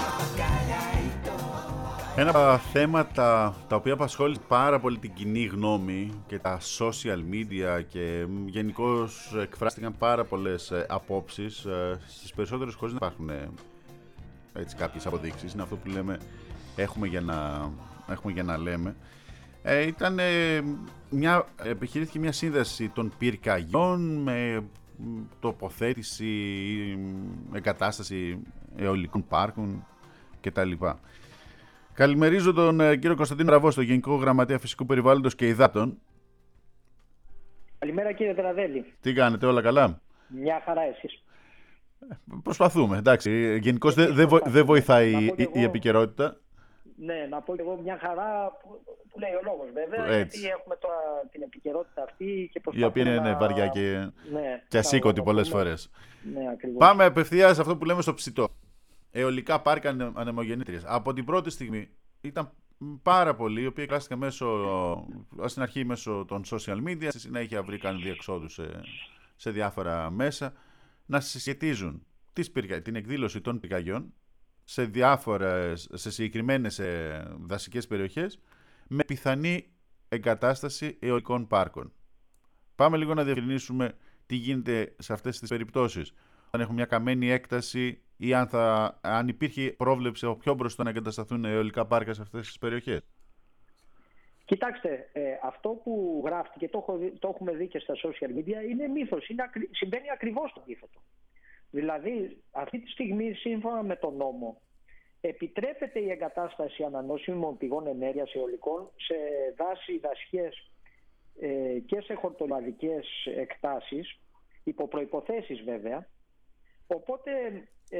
Ένα από τα θέματα τα οποία απασχόλησε πάρα πολύ την κοινή γνώμη και τα social media και γενικώς εκφράστηκαν πάρα πολλές απόψεις, στις περισσότερες χώρες δεν υπάρχουν έτσι κάποιες αποδείξεις, είναι αυτό που λέμε έχουμε για να, έχουμε για να λέμε. Ε, ήταν μια, επιχειρήθηκε μια σύνδεση των πυρκαγιών με τοποθέτηση, εγκατάσταση αιωλικών πάρκων κτλ. Καλημερίζω τον ε, κύριο Κωνσταντίνο Ραβό, στο Γενικό Γραμματέα Φυσικού Περιβάλλοντος και Υδάτων. Καλημέρα κύριε Τεραδέλη. Τι κάνετε, όλα καλά? Μια χαρά εσείς. Προσπαθούμε, εντάξει. Γενικώς δεν δε, δε βοηθάει η, η, η επικαιρότητα. Ναι, να πω και εγώ μια χαρά που, που λέει ο λόγος βέβαια, έτσι. Γιατί έχουμε τώρα την επικαιρότητα αυτή και προσπαθούμε. Η οποία είναι να... βαριά και, ναι, και ασήκωτη πολλές φορές. Ναι, ακριβώς. Πάμε απευθείας σε αυτό που λέμε στο ψητό. Αιωλικά πάρκα ανεμογεννήτριες. Από την πρώτη στιγμή ήταν πάρα πολλοί, οι οποίοι εκφράστηκαν μέσω, στην αρχή μέσω των social media, στη συνέχεια βρήκαν διεξόδους σε, σε διάφορα μέσα, να συσχετίζουν τις πυρκα... την εκδήλωση των πυρκαγιών σε διάφορες, σε συγκεκριμένες δασικές περιοχές με πιθανή εγκατάσταση αιωλικών πάρκων. Πάμε λίγο να διευκρινίσουμε τι γίνεται σε αυτές τις περιπτώσεις. Αν έχουμε μια καμένη έκταση ή αν, θα, αν υπήρχε πρόβλεψη από πιο μπροστά να εγκατασταθούν αιωλικά πάρκα σε αυτές τις περιοχές. Κοιτάξτε, ε, αυτό που γράφτηκε, το, έχω, το έχουμε δει και στα social media, είναι μύθος. Είναι, συμβαίνει ακριβώς το αντίθετο. Δηλαδή, αυτή τη στιγμή, σύμφωνα με τον νόμο, επιτρέπεται η εγκατάσταση ανανεώσιμων πηγών ενέργειας αιωλικών σε δάση, δασιές ε, και σε χορτολαδικές εκτάσεις, υπό προϋποθέσεις βέβαια. Οπότε ε,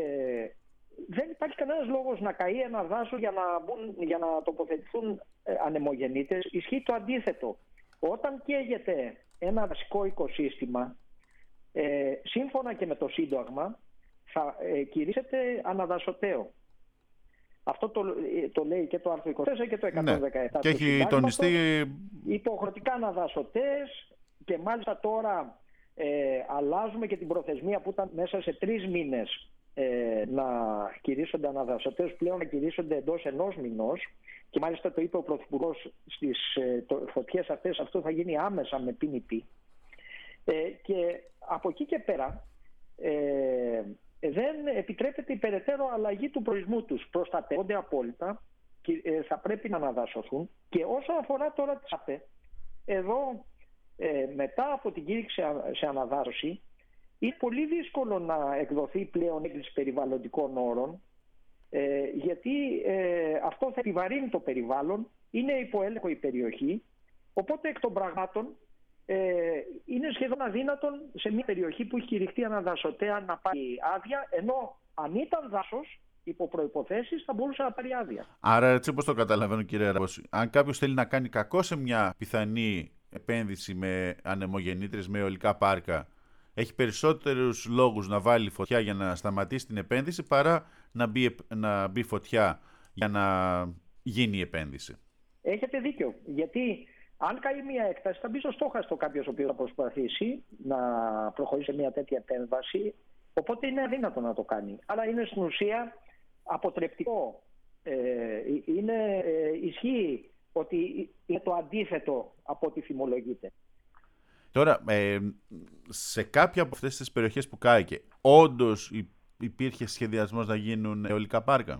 δεν υπάρχει κανένας λόγος να καεί ένα δάσο για να, μπουν, για να τοποθετηθούν ε, ανεμογεννήτες. Ισχύει το αντίθετο. Όταν καίγεται ένα δασικό οικοσύστημα, ε, σύμφωνα και με το Σύνταγμα, θα ε, κηρύσσεται αναδασωτέο. Αυτό το, το λέει και το άρθρο είκοσι τέσσερα και το εκατόν δεκαεπτά. Ναι. Και έχει τονιστεί υποχρεωτικά αναδασωτές, και μάλιστα τώρα ε, αλλάζουμε και την προθεσμία που ήταν μέσα σε τρεις μήνες ε, να κηρύσσονται αναδασωτές, πλέον να κηρύσσονται εντός ενός μηνός, και μάλιστα το είπε ο Πρωθυπουργός στις ε, το, φωτιές αυτές, αυτό θα γίνει άμεσα με πι εν πι. Ε, και από εκεί και πέρα ε, δεν επιτρέπεται η περαιτέρω αλλαγή του προορισμού τους. Προστατεύονται απόλυτα και ε, θα πρέπει να αναδασωθούν. Και όσον αφορά τώρα τις ΑΠΕ, εδώ ε, μετά από την κήρυξη σε αναδάσωση είναι πολύ δύσκολο να εκδοθεί πλέον έγκριση περιβαλλοντικών όρων, ε, γιατί ε, αυτό θα επιβαρύνει το περιβάλλον, είναι υποέλεγχο η περιοχή, οπότε εκ των πραγμάτων ε, είναι σχεδόν αδύνατον σε μια περιοχή που έχει κηρυχτεί αναδασωτέα να πάρει άδεια, ενώ αν ήταν δάσος, υπό προϋποθέσεις, θα μπορούσε να πάρει άδεια. Άρα, έτσι όπως το καταλαβαίνω, κύριε Ραβώση, αν κάποιος θέλει να κάνει κακό σε μια πιθανή επένδυση με ανεμογεννήτρες, με αιωλικά πάρκα, έχει περισσότερους λόγους να βάλει φωτιά για να σταματήσει την επένδυση παρά να μπει, να μπει φωτιά για να γίνει η επένδυση. Έχετε δίκιο, γιατί αν καεί μια έκταση θα μπει στο στόχαστο κάποιος ο οποίος θα προσπαθήσει να προχωρήσει σε μια τέτοια επέμβαση, οπότε είναι αδύνατο να το κάνει. Αλλά είναι στην ουσία αποτρεπτικό. Ε, είναι, ε, ισχύει ότι είναι το αντίθετο από ό,τι φημολογείται. Τώρα, ε, σε κάποια από αυτές τις περιοχές που κάηκε, όντως υπήρχε σχεδιασμός να γίνουν αιωλικά πάρκα?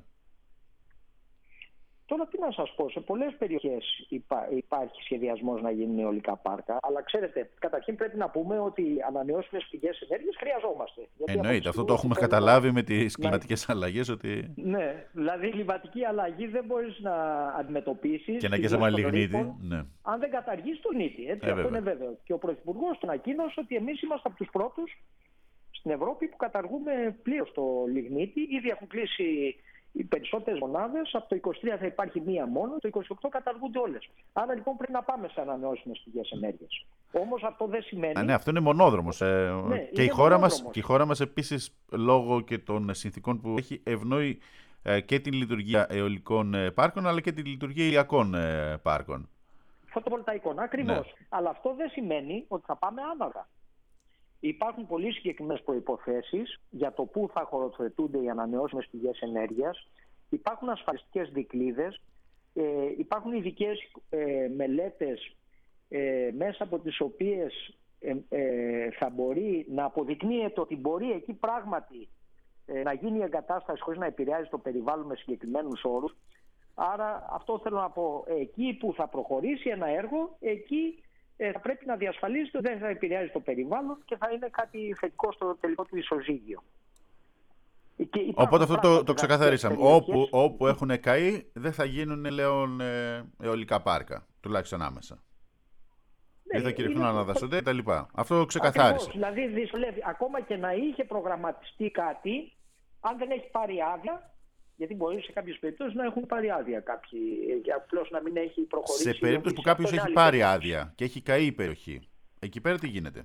Τώρα τι να σας πω, σε πολλές περιοχές υπά, υπάρχει σχεδιασμός να γίνουν αιωλικά πάρκα, αλλά ξέρετε, καταρχήν πρέπει να πούμε ότι ανανεώσιμες πηγές ενέργειας χρειαζόμαστε. Εννοείται, αυτό το έχουμε καταλάβει με τις κλιματικές να... αλλαγές. Ότι... Ναι, δηλαδή η κλιματική αλλαγή δεν μπορείς να αντιμετωπίσεις. Και να καίσαμε λιγνίτη. Ναι. Αν δεν καταργείς τον νίτη, έτσι, ε, αυτό είναι βέβαιο. Και ο Πρωθυπουργός τον ανακοίνωσε ότι εμείς είμαστε από τους πρώτους στην Ευρώπη που καταργούμε πλήρως το λιγνίτη. Ήδη έχουν κλείσει οι περισσότερες μονάδες, από το είκοσι τρία θα υπάρχει μία μόνο, το είκοσι οκτώ καταργούνται όλες. Άρα λοιπόν πρέπει να πάμε σε ανανεώσιμες πηγές ενέργειας. Όμως αυτό δεν σημαίνει... Α, ναι, αυτό είναι μονόδρομος. Ε, ναι, και, η χώρα μας, και η χώρα μας επίσης, λόγω και των συνθήκων που έχει, ευνοεί ε, και την λειτουργία αιωλικών ε, πάρκων, αλλά και την λειτουργία ηλιακών ε, πάρκων. Φωτοβολταϊκών, ακριβώς. Ναι. Αλλά αυτό δεν σημαίνει ότι θα πάμε άναυρα. Υπάρχουν πολύ συγκεκριμένες προϋποθέσεις για το πού θα χωροθετούνται οι ανανεώσιμες πηγές ενέργειας. Υπάρχουν ασφαλιστικές δικλείδες, ε, υπάρχουν ειδικές ε, μελέτες ε, μέσα από τις οποίες ε, ε, θα μπορεί να αποδεικνύεται ότι μπορεί εκεί πράγματι ε, να γίνει η εγκατάσταση χωρίς να επηρεάζει το περιβάλλον με συγκεκριμένους όρους. Άρα αυτό θέλω να πω, εκεί που θα προχωρήσει ένα έργο, εκεί θα πρέπει να διασφαλίζεται ότι δεν θα επηρεάζει το περιβάλλον και θα είναι κάτι θετικό στο τελικό του ισοζύγιο. Οπότε αυτό το, το ξεκαθαρίσαμε. Όπου, όπου έχουν καεί δεν θα γίνουν πλέον αιωλικά πάρκα, τουλάχιστον άμεσα. Ναι, δεν θα κηρυχθούν αναδασωτές κτλ. Αυτό ξεκαθάρισε. Δηλαδή δυσκολεύει. Ακόμα και να είχε προγραμματιστεί κάτι, αν δεν έχει πάρει άδεια, γιατί μπορεί σε κάποιες περιπτώσεις να έχουν πάρει άδεια κάποιοι, απλώς να μην έχει προχωρήσει. Σε περίπτωση που κάποιος έχει πάρει άδεια και έχει καεί η περιοχή, εκεί πέρα τι γίνεται?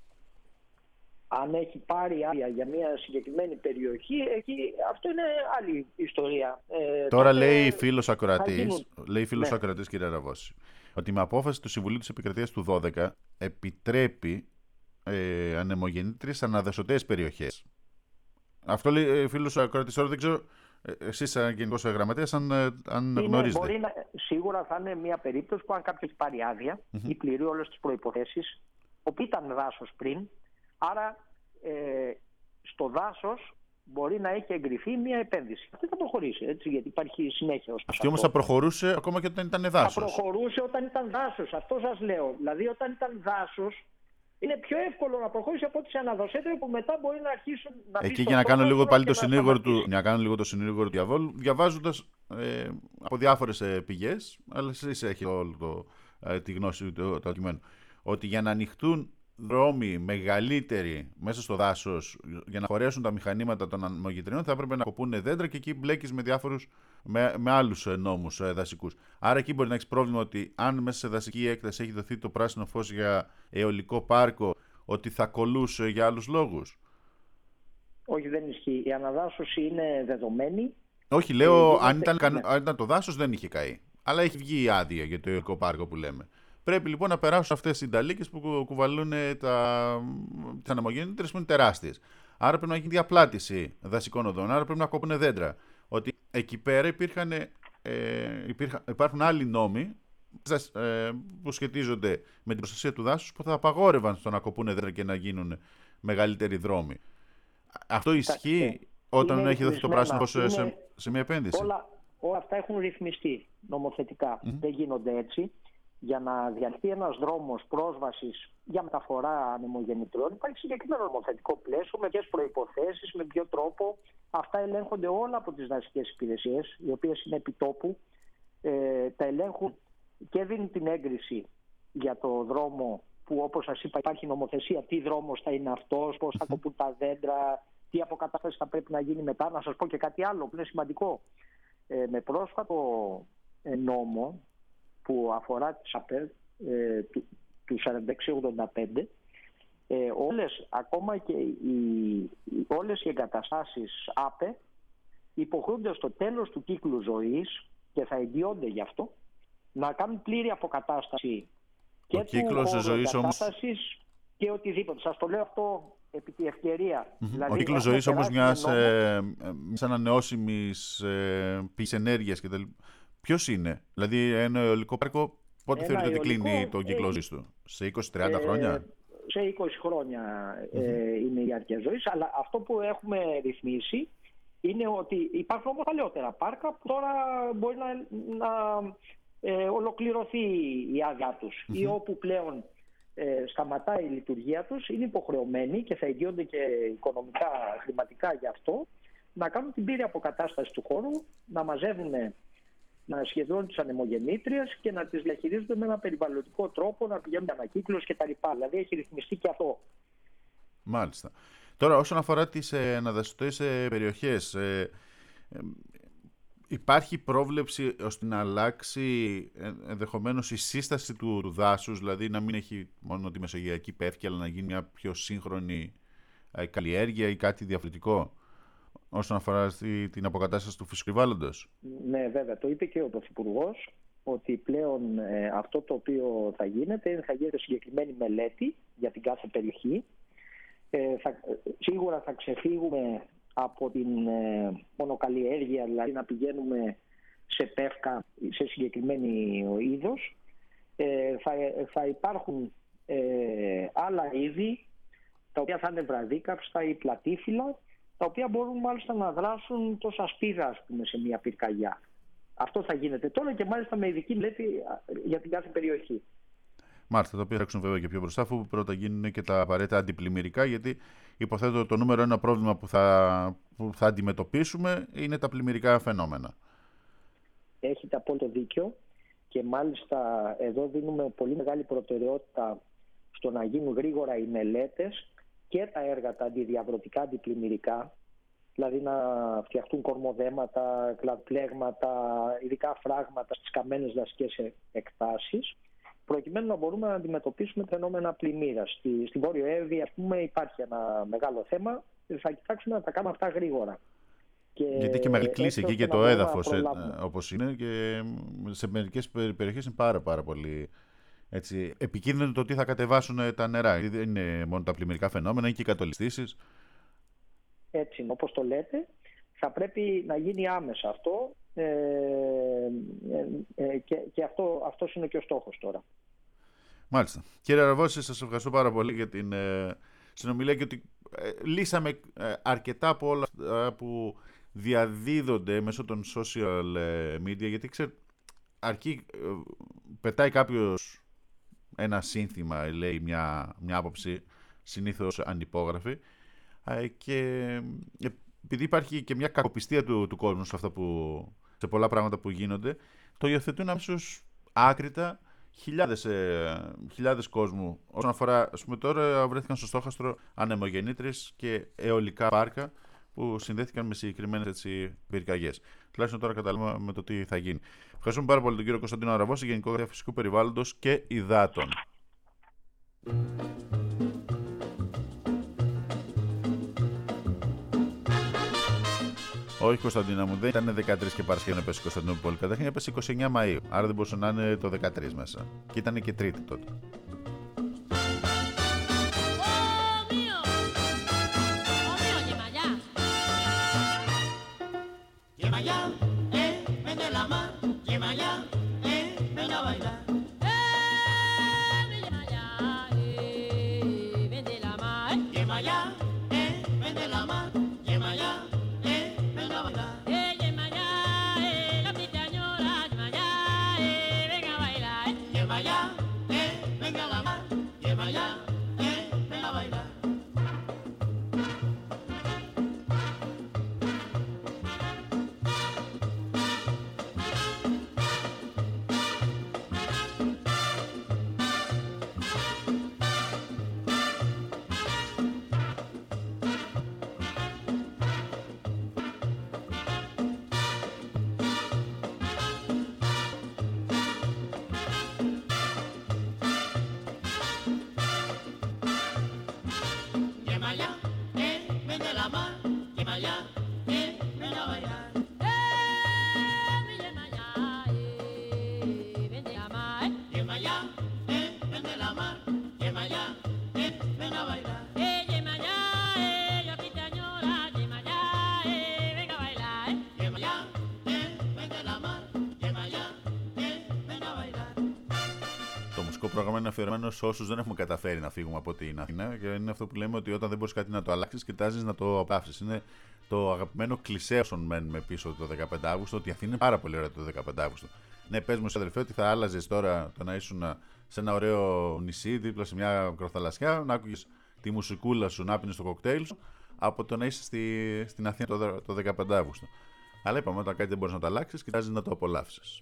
Αν έχει πάρει άδεια για μια συγκεκριμένη περιοχή, εκεί, αυτό είναι άλλη ιστορία. Ε, Τώρα λέει φίλος ακροατής, γίνουν... λέει φίλος ναι. ακροατής κύριε Ραβώση, ότι με απόφαση του Συμβουλίου της Επικρατείας του δώδεκα επιτρέπει ε, ανεμογεννήτριες αναδασωτές περιοχές. Αυτό λέει φίλος ακροατής, τώρα δεν ξέρω... Εσείς σαν Γενικός Γραμματέας, αν, αν είναι, γνωρίζετε. Μπορεί να, σίγουρα θα είναι μια περίπτωση που αν κάποιος πάρει άδεια mm-hmm. ή πληρεί όλες τις προϋποθέσεις, όπου ήταν δάσος πριν, άρα ε, στο δάσος μπορεί να έχει εγκριθεί μια επένδυση. Αυτή θα προχωρήσει, έτσι, γιατί υπάρχει συνέχεια. Αυτή όμως θα προχωρούσε ακόμα και όταν ήταν δάσος. Θα προχωρούσε όταν ήταν δάσος, αυτό σας λέω. Δηλαδή όταν ήταν δάσος, είναι πιο εύκολο να προχωρήσει από ό,τι σε αναδοσέτριο που μετά μπορεί να αρχίσουν να Εκεί για να κάνω λίγο πάλι το συνήγορο του, να κάνω λίγο το συνήγορο του διαβόλου, διαβάζοντας ε, από διάφορες ε, πηγές, αλλά εσείς έχετε όλο το, ε, τη γνώση του το κειμένου, ότι για να ανοιχτούν δρόμοι μεγαλύτεροι μέσα στο δάσος για να χωρέσουν τα μηχανήματα των ανεμογεννητριών θα έπρεπε να κοπούν δέντρα και εκεί μπλέκεις με διάφορους, με, με άλλους νόμους ε, δασικούς. Άρα εκεί μπορεί να έχεις πρόβλημα ότι αν μέσα σε δασική έκταση έχει δοθεί το πράσινο φως για αιωλικό πάρκο, ότι θα κολούσε για άλλους λόγους. Όχι, δεν ισχύει. Η αναδάσωση είναι δεδομένη. Όχι, λέω ε, αν, ήταν, ναι. αν ήταν το δάσος δεν είχε καεί. Αλλά έχει βγει η άδεια για το αιωλικό πάρκο που λέμε. Πρέπει λοιπόν να περάσουν αυτές οι ταλίκες που κουβαλούν τα... τις ανεμογεννήτριες που είναι τεράστιες. Άρα πρέπει να γίνει διαπλάτηση δασικών οδών, άρα πρέπει να κόπουνε δέντρα. Ότι εκεί πέρα υπήρχαν, ε, υπήρχαν, υπάρχουν άλλοι νόμοι ε, που σχετίζονται με την προστασία του δάσους που θα απαγόρευαν στο να κοπούνε δέντρα και να γίνουν μεγαλύτεροι δρόμοι. Αυτό ισχύει είναι, όταν είναι έχει δοθεί το πράσινο φως σε, σε, σε μια επένδυση. Όλα, όλα αυτά έχουν ρυθμιστεί νομοθετικά. Mm-hmm. Δεν γίνονται έτσι. Για να διανυθεί ένας δρόμος πρόσβασης για μεταφορά ανεμογεννητριών υπάρχει συγκεκριμένο νομοθετικό πλαίσιο, με ποιες προϋποθέσεις, με ποιο τρόπο. Αυτά ελέγχονται όλα από τις δασικές υπηρεσίες, οι οποίες είναι επιτόπου. Ε, τα ελέγχουν και δίνουν την έγκριση για το δρόμο που, όπως σας είπα, υπάρχει νομοθεσία. Τι δρόμος θα είναι αυτός, πώς θα κοπούν τα δέντρα, τι αποκατάσταση θα πρέπει να γίνει μετά. Να σας πω και κάτι άλλο που είναι σημαντικό. Ε, με πρόσφατο νόμο που αφορά τις ΑΠΕ ε, του, του σαράντα έξι ογδόντα πέντε, ε, όλες, ακόμα και οι, όλες οι εγκαταστάσεις ΑΠΕ υποχρεούνται στο τέλος του κύκλου ζωής και θα εγγυώνται γι' αυτό να κάνουν πλήρη αποκατάσταση και του χώρου εγκατάστασης όμως... και οτιδήποτε. Σας το λέω αυτό επί τη ευκαιρία. Mm-hmm. Δηλαδή, ο κύκλος ζωής όμως μιας, ε, μιας ανανεώσιμης ε, πηγής ενέργειας κτλ. Ποιος είναι, δηλαδή ένα αιωλικό πάρκο πότε ένα θεωρείτε ότι κλείνει τον κύκλο ζωής του, σε είκοσι με τριάντα ε, χρόνια? Σε είκοσι χρόνια ε, mm-hmm. είναι η διάρκεια ζωής, αλλά αυτό που έχουμε ρυθμίσει είναι ότι υπάρχουν όμως παλαιότερα πάρκα που τώρα μπορεί να, να ε, ολοκληρωθεί η άδειά τους mm-hmm. ή όπου πλέον ε, σταματάει η λειτουργία τους, είναι υποχρεωμένοι και θα εγγυώνται και οικονομικά, χρηματικά γι' αυτό, να κάνουν την πλήρη αποκατάσταση του χώρου, να μαζεύουν, να σχεδόν τις ανεμογεννήτριες και να τις διαχειρίζονται με ένα περιβαλλοντικό τρόπο, να πηγαίνουν ανακύκλωση κτλ. Δηλαδή έχει ρυθμιστεί και αυτό. Μάλιστα. Τώρα όσον αφορά τις ε, αναδασωτές ε, περιοχές, ε, ε, υπάρχει πρόβλεψη ώστε να αλλάξει ε, ενδεχομένως η σύσταση του, του δάσους, δηλαδή να μην έχει μόνο τη μεσογειακή πεύκη, αλλά να γίνει μια πιο σύγχρονη ε, καλλιέργεια ή κάτι διαφορετικό όσον αφορά στη, την αποκατάσταση του φυσικού περιβάλλοντος? Ναι, βέβαια. Το είπε και ο Πρωθυπουργός ότι πλέον ε, αυτό το οποίο θα γίνεται θα γίνεται συγκεκριμένη μελέτη για την κάθε περιοχή. Ε, θα, σίγουρα θα ξεφύγουμε από την ε, μονοκαλλιέργεια, δηλαδή να πηγαίνουμε σε πεύκα, σε συγκεκριμένη είδος. Ε, θα, θα υπάρχουν ε, άλλα είδη, τα οποία θα είναι βραδίκαυστα ή πλατήφυλλα, τα οποία μπορούν μάλιστα να δράσουν τόσα σπίδα, ας πούμε, σε μια πυρκαγιά. Αυτό θα γίνεται τώρα και μάλιστα με ειδική μελέτη για την κάθε περιοχή. Μάλιστα, τα οποία θα έρθουν βέβαια και πιο μπροστά, αφού πρώτα γίνουν και τα απαραίτητα αντιπλημμυρικά, γιατί υποθέτω το νούμερο ένα πρόβλημα που θα, που θα αντιμετωπίσουμε είναι τα πλημμυρικά φαινόμενα. Έχετε απόλυτο δίκιο και μάλιστα εδώ δίνουμε πολύ μεγάλη προτεραιότητα στο να γίνουν γρήγορα οι μελέτες και τα έργα τα αντιδιαβρωτικά, αντιπλημμυρικά, δηλαδή να φτιαχτούν κορμοδέματα, κλαδπλέγματα, ειδικά φράγματα στις καμένες δασικές εκτάσεις, προκειμένου να μπορούμε να αντιμετωπίσουμε φαινόμενα πλημμύρας. Στη, στην Βόρειο Εύβοια, ας πούμε, υπάρχει ένα μεγάλο θέμα. Θα κοιτάξουμε να τα κάνουμε αυτά γρήγορα. Και γιατί και μεγαλκλήσει εκεί και το έδαφος ε, όπως είναι, και σε μερικές περιοχές είναι πάρα, πάρα πολύ έτσι, επικίνδυνο το τι θα κατεβάσουν τα νερά. Δεν είναι μόνο τα πλημμυρικά φαινόμενα, είναι και οι κατολιστήσεις. Έτσι, όπως το λέτε, θα πρέπει να γίνει άμεσα αυτό. Ε, ε, ε, και και αυτό, αυτός είναι και ο στόχος τώρα. Μάλιστα. Κύριε Αραβώση, σας ευχαριστώ πάρα πολύ για την ε, συνομιλία και ότι ε, λύσαμε ε, αρκετά από όλα αυτά που διαδίδονται μέσω των social media, γιατί ξέρετε, αρκεί, ε, πετάει κάποιος ένα σύνθημα, λέει μια, μια άποψη, συνήθως ανυπόγραφη, ε, και ε, επειδή υπάρχει και μια κακοπιστία του, του κόσμου σε, αυτά που, σε πολλά πράγματα που γίνονται, το υιοθετούν αμέσως άκρητα χιλιάδες, ε, χιλιάδες κόσμου. Όσον αφορά, ας πούμε, τώρα βρέθηκαν στο στόχαστρο ανεμογεννήτρες και αιωλικά πάρκα που συνδέθηκαν με συγκεκριμένες πυρκαγιές. Τουλάχιστον τώρα καταλάβουμε με το τι θα γίνει. Ευχαριστούμε πάρα πολύ τον κύριο Κωνσταντίνο Αραβώση, Γενικό Γραφείο Φυσικού Περιβάλλοντος και Υδάτων. Όχι, Κωνσταντίνα μου, δεν ήταν δεκατρείς και Παρασκευή να πέσει Κωνσταντινούπολη. Καταρχήν έπεσε είκοσι εννέα Μαΐου. Άρα δεν μπορούσε να είναι το δεκατρείς μέσα. Και ήταν και Τρίτη τότε. Το πρόγραμμα είναι αφιερωμένο σε όσους δεν έχουμε καταφέρει να φύγουμε από την Αθήνα, και είναι αυτό που λέμε ότι όταν δεν μπορείς κάτι να το αλλάξεις, κοιτάζεις να το απολαύσεις. Είναι το αγαπημένο κλισέ όσων μένουμε πίσω το δεκαπέντε Αύγουστο, ότι η Αθήνα είναι πάρα πολύ ωραία το δεκαπέντε Αύγουστο. Ναι, πες μου, αδελφέ, ότι θα άλλαζες τώρα το να ήσουν σε ένα ωραίο νησί, δίπλα σε μια ακροθαλασσιά, να άκουγες τη μουσικούλα σου, να πίνεις το κοκτέιλ σου, από το να είσαι στη, στην Αθήνα το, το δεκαπέντε Αύγουστο. Αλλά είπαμε, όταν κάτι δεν μπορείς να το αλλάξεις, κοιτάζεις να το απολαύσεις.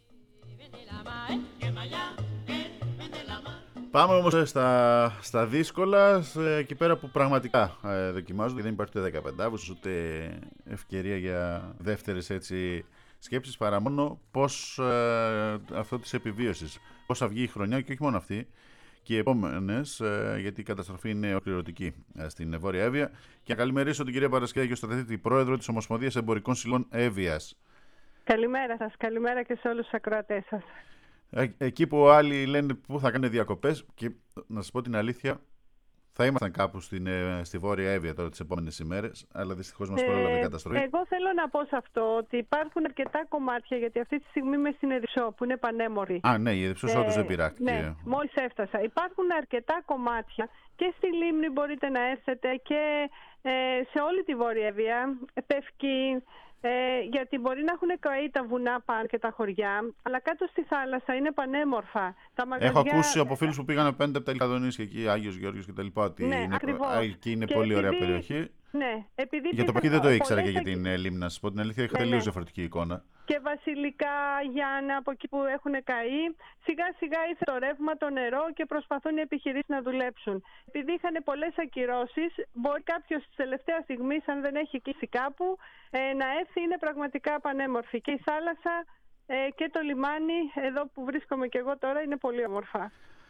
Πάμε όμως στα, στα δύσκολα, εκεί πέρα που πραγματικά ε, δοκιμάζονται. Δεν υπάρχει ούτε δεκαπέντε Αύγουστο, ούτε ευκαιρία για δεύτερες έτσι σκέψεις, παρά μόνο πώς ε, αυτό της επιβίωσης, πώς θα βγει η χρονιά, και όχι μόνο αυτή, και οι επόμενες, ε, γιατί η καταστροφή είναι ολοκληρωτική ε, στην Βόρεια Εύβοια. Και να καλημερίσω την κυρία Παρασκευή Αγιοστρατήτη, πρόεδρο της Ομοσπονδίας Εμπορικών Συλλόγων Εύβοιας. Καλημέρα σας, καλημέρα και σε όλους τους ακροατές σας. Εκεί που άλλοι λένε πού θα κάνουν διακοπές, και να σας πω την αλήθεια, θα ήμασταν κάπου στην, στη Βόρεια Εύβοια τώρα τις επόμενες ημέρες, αλλά δυστυχώς μας πρόλαβε η καταστροφή. Εγώ θέλω να πω σε αυτό ότι υπάρχουν αρκετά κομμάτια, γιατί αυτή τη στιγμή είμαι στην Ερυψό, που είναι πανέμορφη. Α, ναι, η Ερυψός ε, όντως δεν πειράχτηκε. Ναι, μόλις έφτασα. Υπάρχουν αρκετά κομμάτια και στη Λίμνη μπορείτε να έρθετε και ε, σε όλη τη Βόρεια Εύβοια, Πευκή. Ε, γιατί μπορεί να έχουν καεί τα βουνά πάνω και τα χωριά, αλλά κάτω στη θάλασσα είναι πανέμορφα. Τα μαγαζιά... Έχω ακούσει από φίλους που πήγανε πέντε από τα Λικαδονήσια εκεί, Άγιος Γεώργιος κτλ. Ότι ναι, είναι, εκεί είναι και πολύ επειδή... ωραία περιοχή. Ναι, επειδή για το Πευκή δεν το ήξερα και για την Λίμνη, να σας πω την αλήθεια, είχα ναι, τελείως ναι. διαφορετική εικόνα. Και Βασιλικά, Γιάννα, από εκεί που έχουν καεί, σιγά σιγά ήρθε το ρεύμα, το νερό και προσπαθούν οι επιχειρήσεις να δουλέψουν. Επειδή είχαν πολλές ακυρώσεις, μπορεί κάποιος της τελευταίας στιγμής, αν δεν έχει κλείσει κάπου, ε, να έρθει. Είναι πραγματικά πανέμορφη. Και η θάλασσα ε, και το λιμάνι, εδώ που βρίσκομαι και εγώ τώρα, είναι πολύ όμορφα.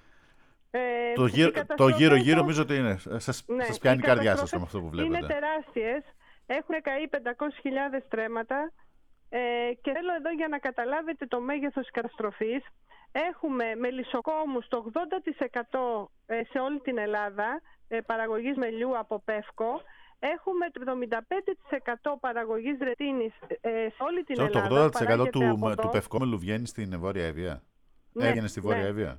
Ε, το γύρω, το γύρω γύρω νομίζω ότι είναι. Σας, ναι, σας πιάνει η καρδιά σας με αυτό που βλέπετε. Είναι τεράστιες. Έχουν καεί πεντακόσιες χιλιάδες στρέμματα. Ε, και θέλω εδώ για να καταλάβετε το μέγεθος της καταστροφής. Έχουμε μελισσοκόμους το ογδόντα τοις εκατό σε όλη την Ελλάδα, ε, παραγωγής μελιού από Πεύκο. Έχουμε το εβδομήντα πέντε τοις εκατό παραγωγής ρετίνης ε, σε όλη την Ελλάδα. Το ογδόντα τοις εκατό του, του πευκόμελου βγαίνει στην Βόρεια Εύβοια. Ναι, έβγαινε στη Βόρεια ναι. Εύβοια.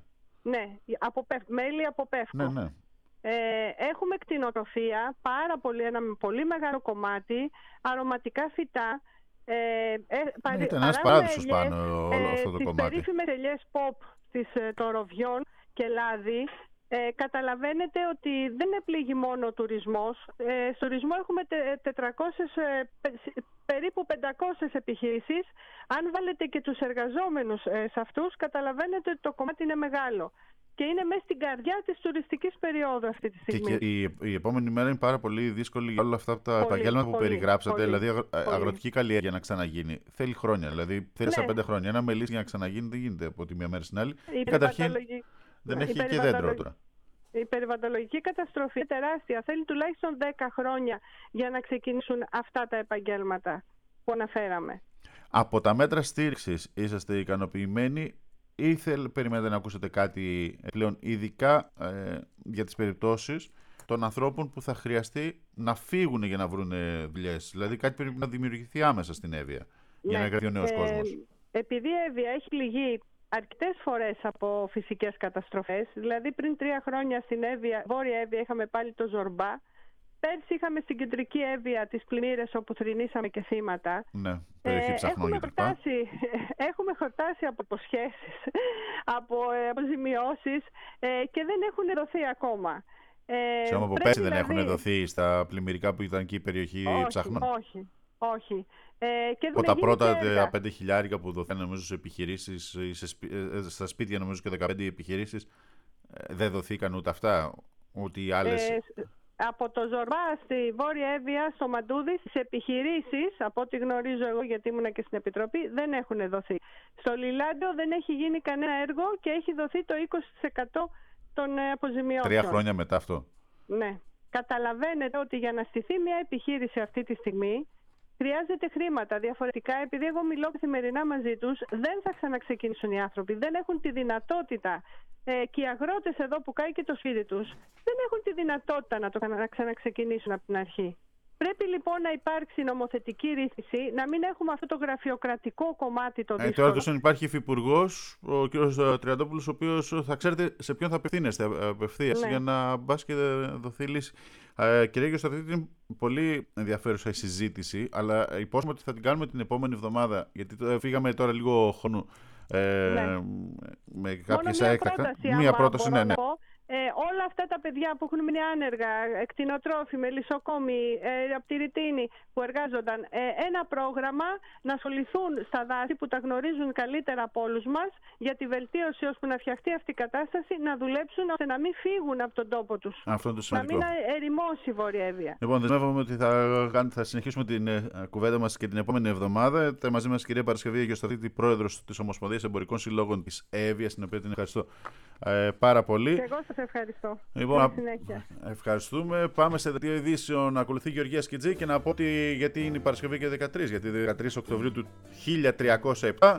Ναι, από Πεύ, μέλι από Πεύκο. Ναι, ναι. Ε, έχουμε κτηνοτροφία, πάρα πολύ, ένα πολύ μεγάλο κομμάτι, αρωματικά φυτά. Ε, ε, ναι ήταν ένας παράδεισος πάνω όλο αυτό το τις κομμάτι. Τις περίφημες ελιές pop της, των Ροβιών και λάδι. Ε, καταλαβαίνετε ότι δεν επλήγει μόνο ο τουρισμός. Ε, στο τουρισμό έχουμε τετρακόσιες, ε, περίπου πεντακόσιες επιχειρήσεις. Αν βάλετε και τους εργαζόμενους ε, σε αυτούς, καταλαβαίνετε ότι το κομμάτι είναι μεγάλο. Και είναι μέσα στην καρδιά της τουριστικής περίοδου αυτή τη στιγμή. Και, και η, η επόμενη μέρα είναι πάρα πολύ δύσκολη για όλα αυτά τα πολύ, επαγγέλματα που πολύ, περιγράψατε. πολύ, δηλαδή, αγρο, πολύ. αγροτική καλλιέργεια να ξαναγίνει. Θέλει χρόνια. Δηλαδή, θέλει Ναι. σε πέντε χρόνια. Ένα μελίσι για να ξαναγίνει δεν γίνεται από τη μία μέρα στην άλλη. Η Καταρχήν περιβαλλοντολογική... δεν ναι, έχει η και δέντρο τώρα. Η περιβαλλοντολογική καταστροφή είναι τεράστια. Θέλει τουλάχιστον δέκα χρόνια για να ξεκινήσουν αυτά τα επαγγέλματα που αναφέραμε. Από τα μέτρα στήριξης είσαστε ικανοποιημένοι ή θέλ, περιμένετε να ακούσετε κάτι πλέον ειδικά ε, για τις περιπτώσεις των ανθρώπων που θα χρειαστεί να φύγουν για να βρουν δουλειές? Δηλαδή κάτι πρέπει να δημιουργηθεί άμεσα στην Εύβοια, ναι, για να κρατήσει ο νέος ε, κόσμος. Επειδή η Εύβοια έχει πληγεί αρκετές φορές από φυσικές καταστροφές, δηλαδή πριν τρία χρόνια στην Εύβοια, Βόρεια Εύβοια είχαμε πάλι το Ζορμπά. Πέρσι είχαμε στην κεντρική Εύβοια τις πλημμύρες όπου θρηνήσαμε και θύματα. Ναι, περιοχή ψαχνών έχουμε, χορτάσει, έχουμε χορτάσει από υποσχέσεις, από αποζημιώσεις ε, και δεν έχουν δοθεί ακόμα. Ε, από πέρσι δεν δηλαδή... έχουν δοθεί στα πλημμυρικά που ήταν και η περιοχή όχι, ψαχνών. Όχι, όχι. Ε, και από τα πρώτα πέντε χιλιάρικα που δοθούν νομίζω σε επιχειρήσεις, σε σπι... στα σπίτια νομίζω και δεκαπέντε επιχειρήσεις, δεν δοθήκαν ούτε αυτά, ούτε οι άλλες... Ε, από το Ζορμπά στη Βόρεια Εύβοια, στο Μαντούδι, στις επιχειρήσεις, από ό,τι γνωρίζω εγώ γιατί ήμουνα και στην Επιτροπή, δεν έχουν δοθεί. Στο Λιλάντο δεν έχει γίνει κανένα έργο και έχει δοθεί το είκοσι τοις εκατό των αποζημιώσεων. Τρία χρόνια μετά αυτό. Ναι. Καταλαβαίνετε ότι για να στηθεί μια επιχείρηση αυτή τη στιγμή χρειάζεται χρήματα. Διαφορετικά, επειδή εγώ μιλώ καθημερινά μαζί τους, δεν θα ξαναξεκινήσουν οι άνθρωποι. Δεν έχουν τη δυνατότητα. Ε, και οι αγρότες εδώ που κάει και το σπίτι τους δεν έχουν τη δυνατότητα να το να ξαναξεκινήσουν από την αρχή. Πρέπει λοιπόν να υπάρξει νομοθετική ρύθμιση, να μην έχουμε αυτό το γραφειοκρατικό κομμάτι το δύσκολο. Ε, τώρα τόσο υπάρχει υφυπουργός, ο κ. Τριαντόπουλος, ο οποίος θα ξέρετε σε ποιον θα απευθύνεστε απευθείας, ναι, για να μπας και δοθεί λύση. Ε, κυρία Γεωσταθήτη, είναι πολύ ενδιαφέρουσα η συζήτηση, αλλά υπόσχομαι ότι θα την κάνουμε την επόμενη εβδομάδα, γιατί φύγαμε τώρα λίγο χρόνο. Ε, ναι. Με κάποιες έκτακτα. Μία πρόταση, ναι, ναι. Ε, όλα αυτά τα παιδιά που έχουν μείνει άνεργα, κτηνοτρόφοι, μελισσοκόμοι, ε, από τη Ρητίνη που εργάζονταν, ε, ένα πρόγραμμα να ασχοληθούν στα δάση που τα γνωρίζουν καλύτερα από όλους μας για τη βελτίωση ώσπου να φτιαχτεί αυτή η κατάσταση, να δουλέψουν ώστε να μην φύγουν από τον τόπο τους. Αυτό είναι το σημαντικό. Να μην ερημώσει η Βόρεια Εύβοια. Λοιπόν, δεσμεύομαι ότι θα, θα συνεχίσουμε την ε, κουβέντα μας και την επόμενη εβδομάδα. Θα μαζί μας κυρία Παρασκευή Γεωσταθήτη, πρόεδρος της Ομοσπονδίας Εμπορικών Συλλόγων της Εύβοιας, την οποία την ευχαριστώ ε, πάρα πολύ. Και εγώ σας ευχαριστώ. Λοιπόν, ευχαριστούμε. Πάμε σε δελτίο ειδήσεων. Ακολουθεί Γεωργία Σκιτζή και να πω ότι γιατί είναι η Παρασκευή και δεκατρείς. Γιατί δεκατρείς Οκτωβρίου του χίλια τριακόσια επτά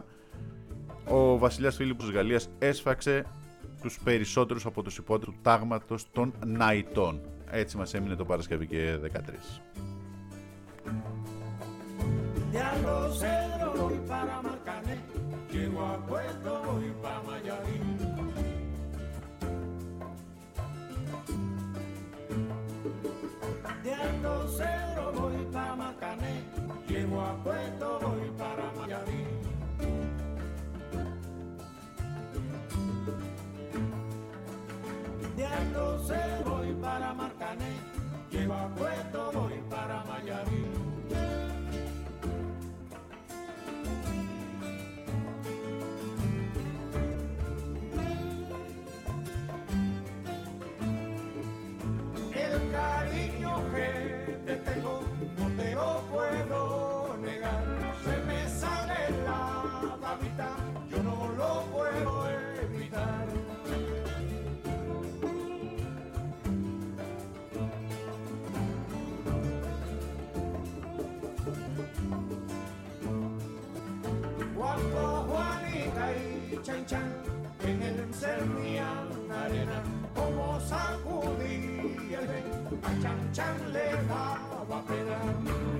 ο βασιλιάς Φίλιππος της Γαλλίας έσφαξε τους περισσότερους από τους υπότιτλους του τάγματος των Ναϊτών. Έτσι μας έμεινε το Παρασκευή και δεκατρείς. De Alto Cedro voy para Macané, llego a Puerto, voy para Mayarí. De Alto Cedro voy para Marcané, llego a Puerto, voy para Mayarí. El cariño que te tengo no te lo puedo negar. Se me sale la babita, yo no lo puedo evitar. Cuando Juanita y Chan Chan en él encendían arena, como sacudí el vento, a Chan Chan le daba pena.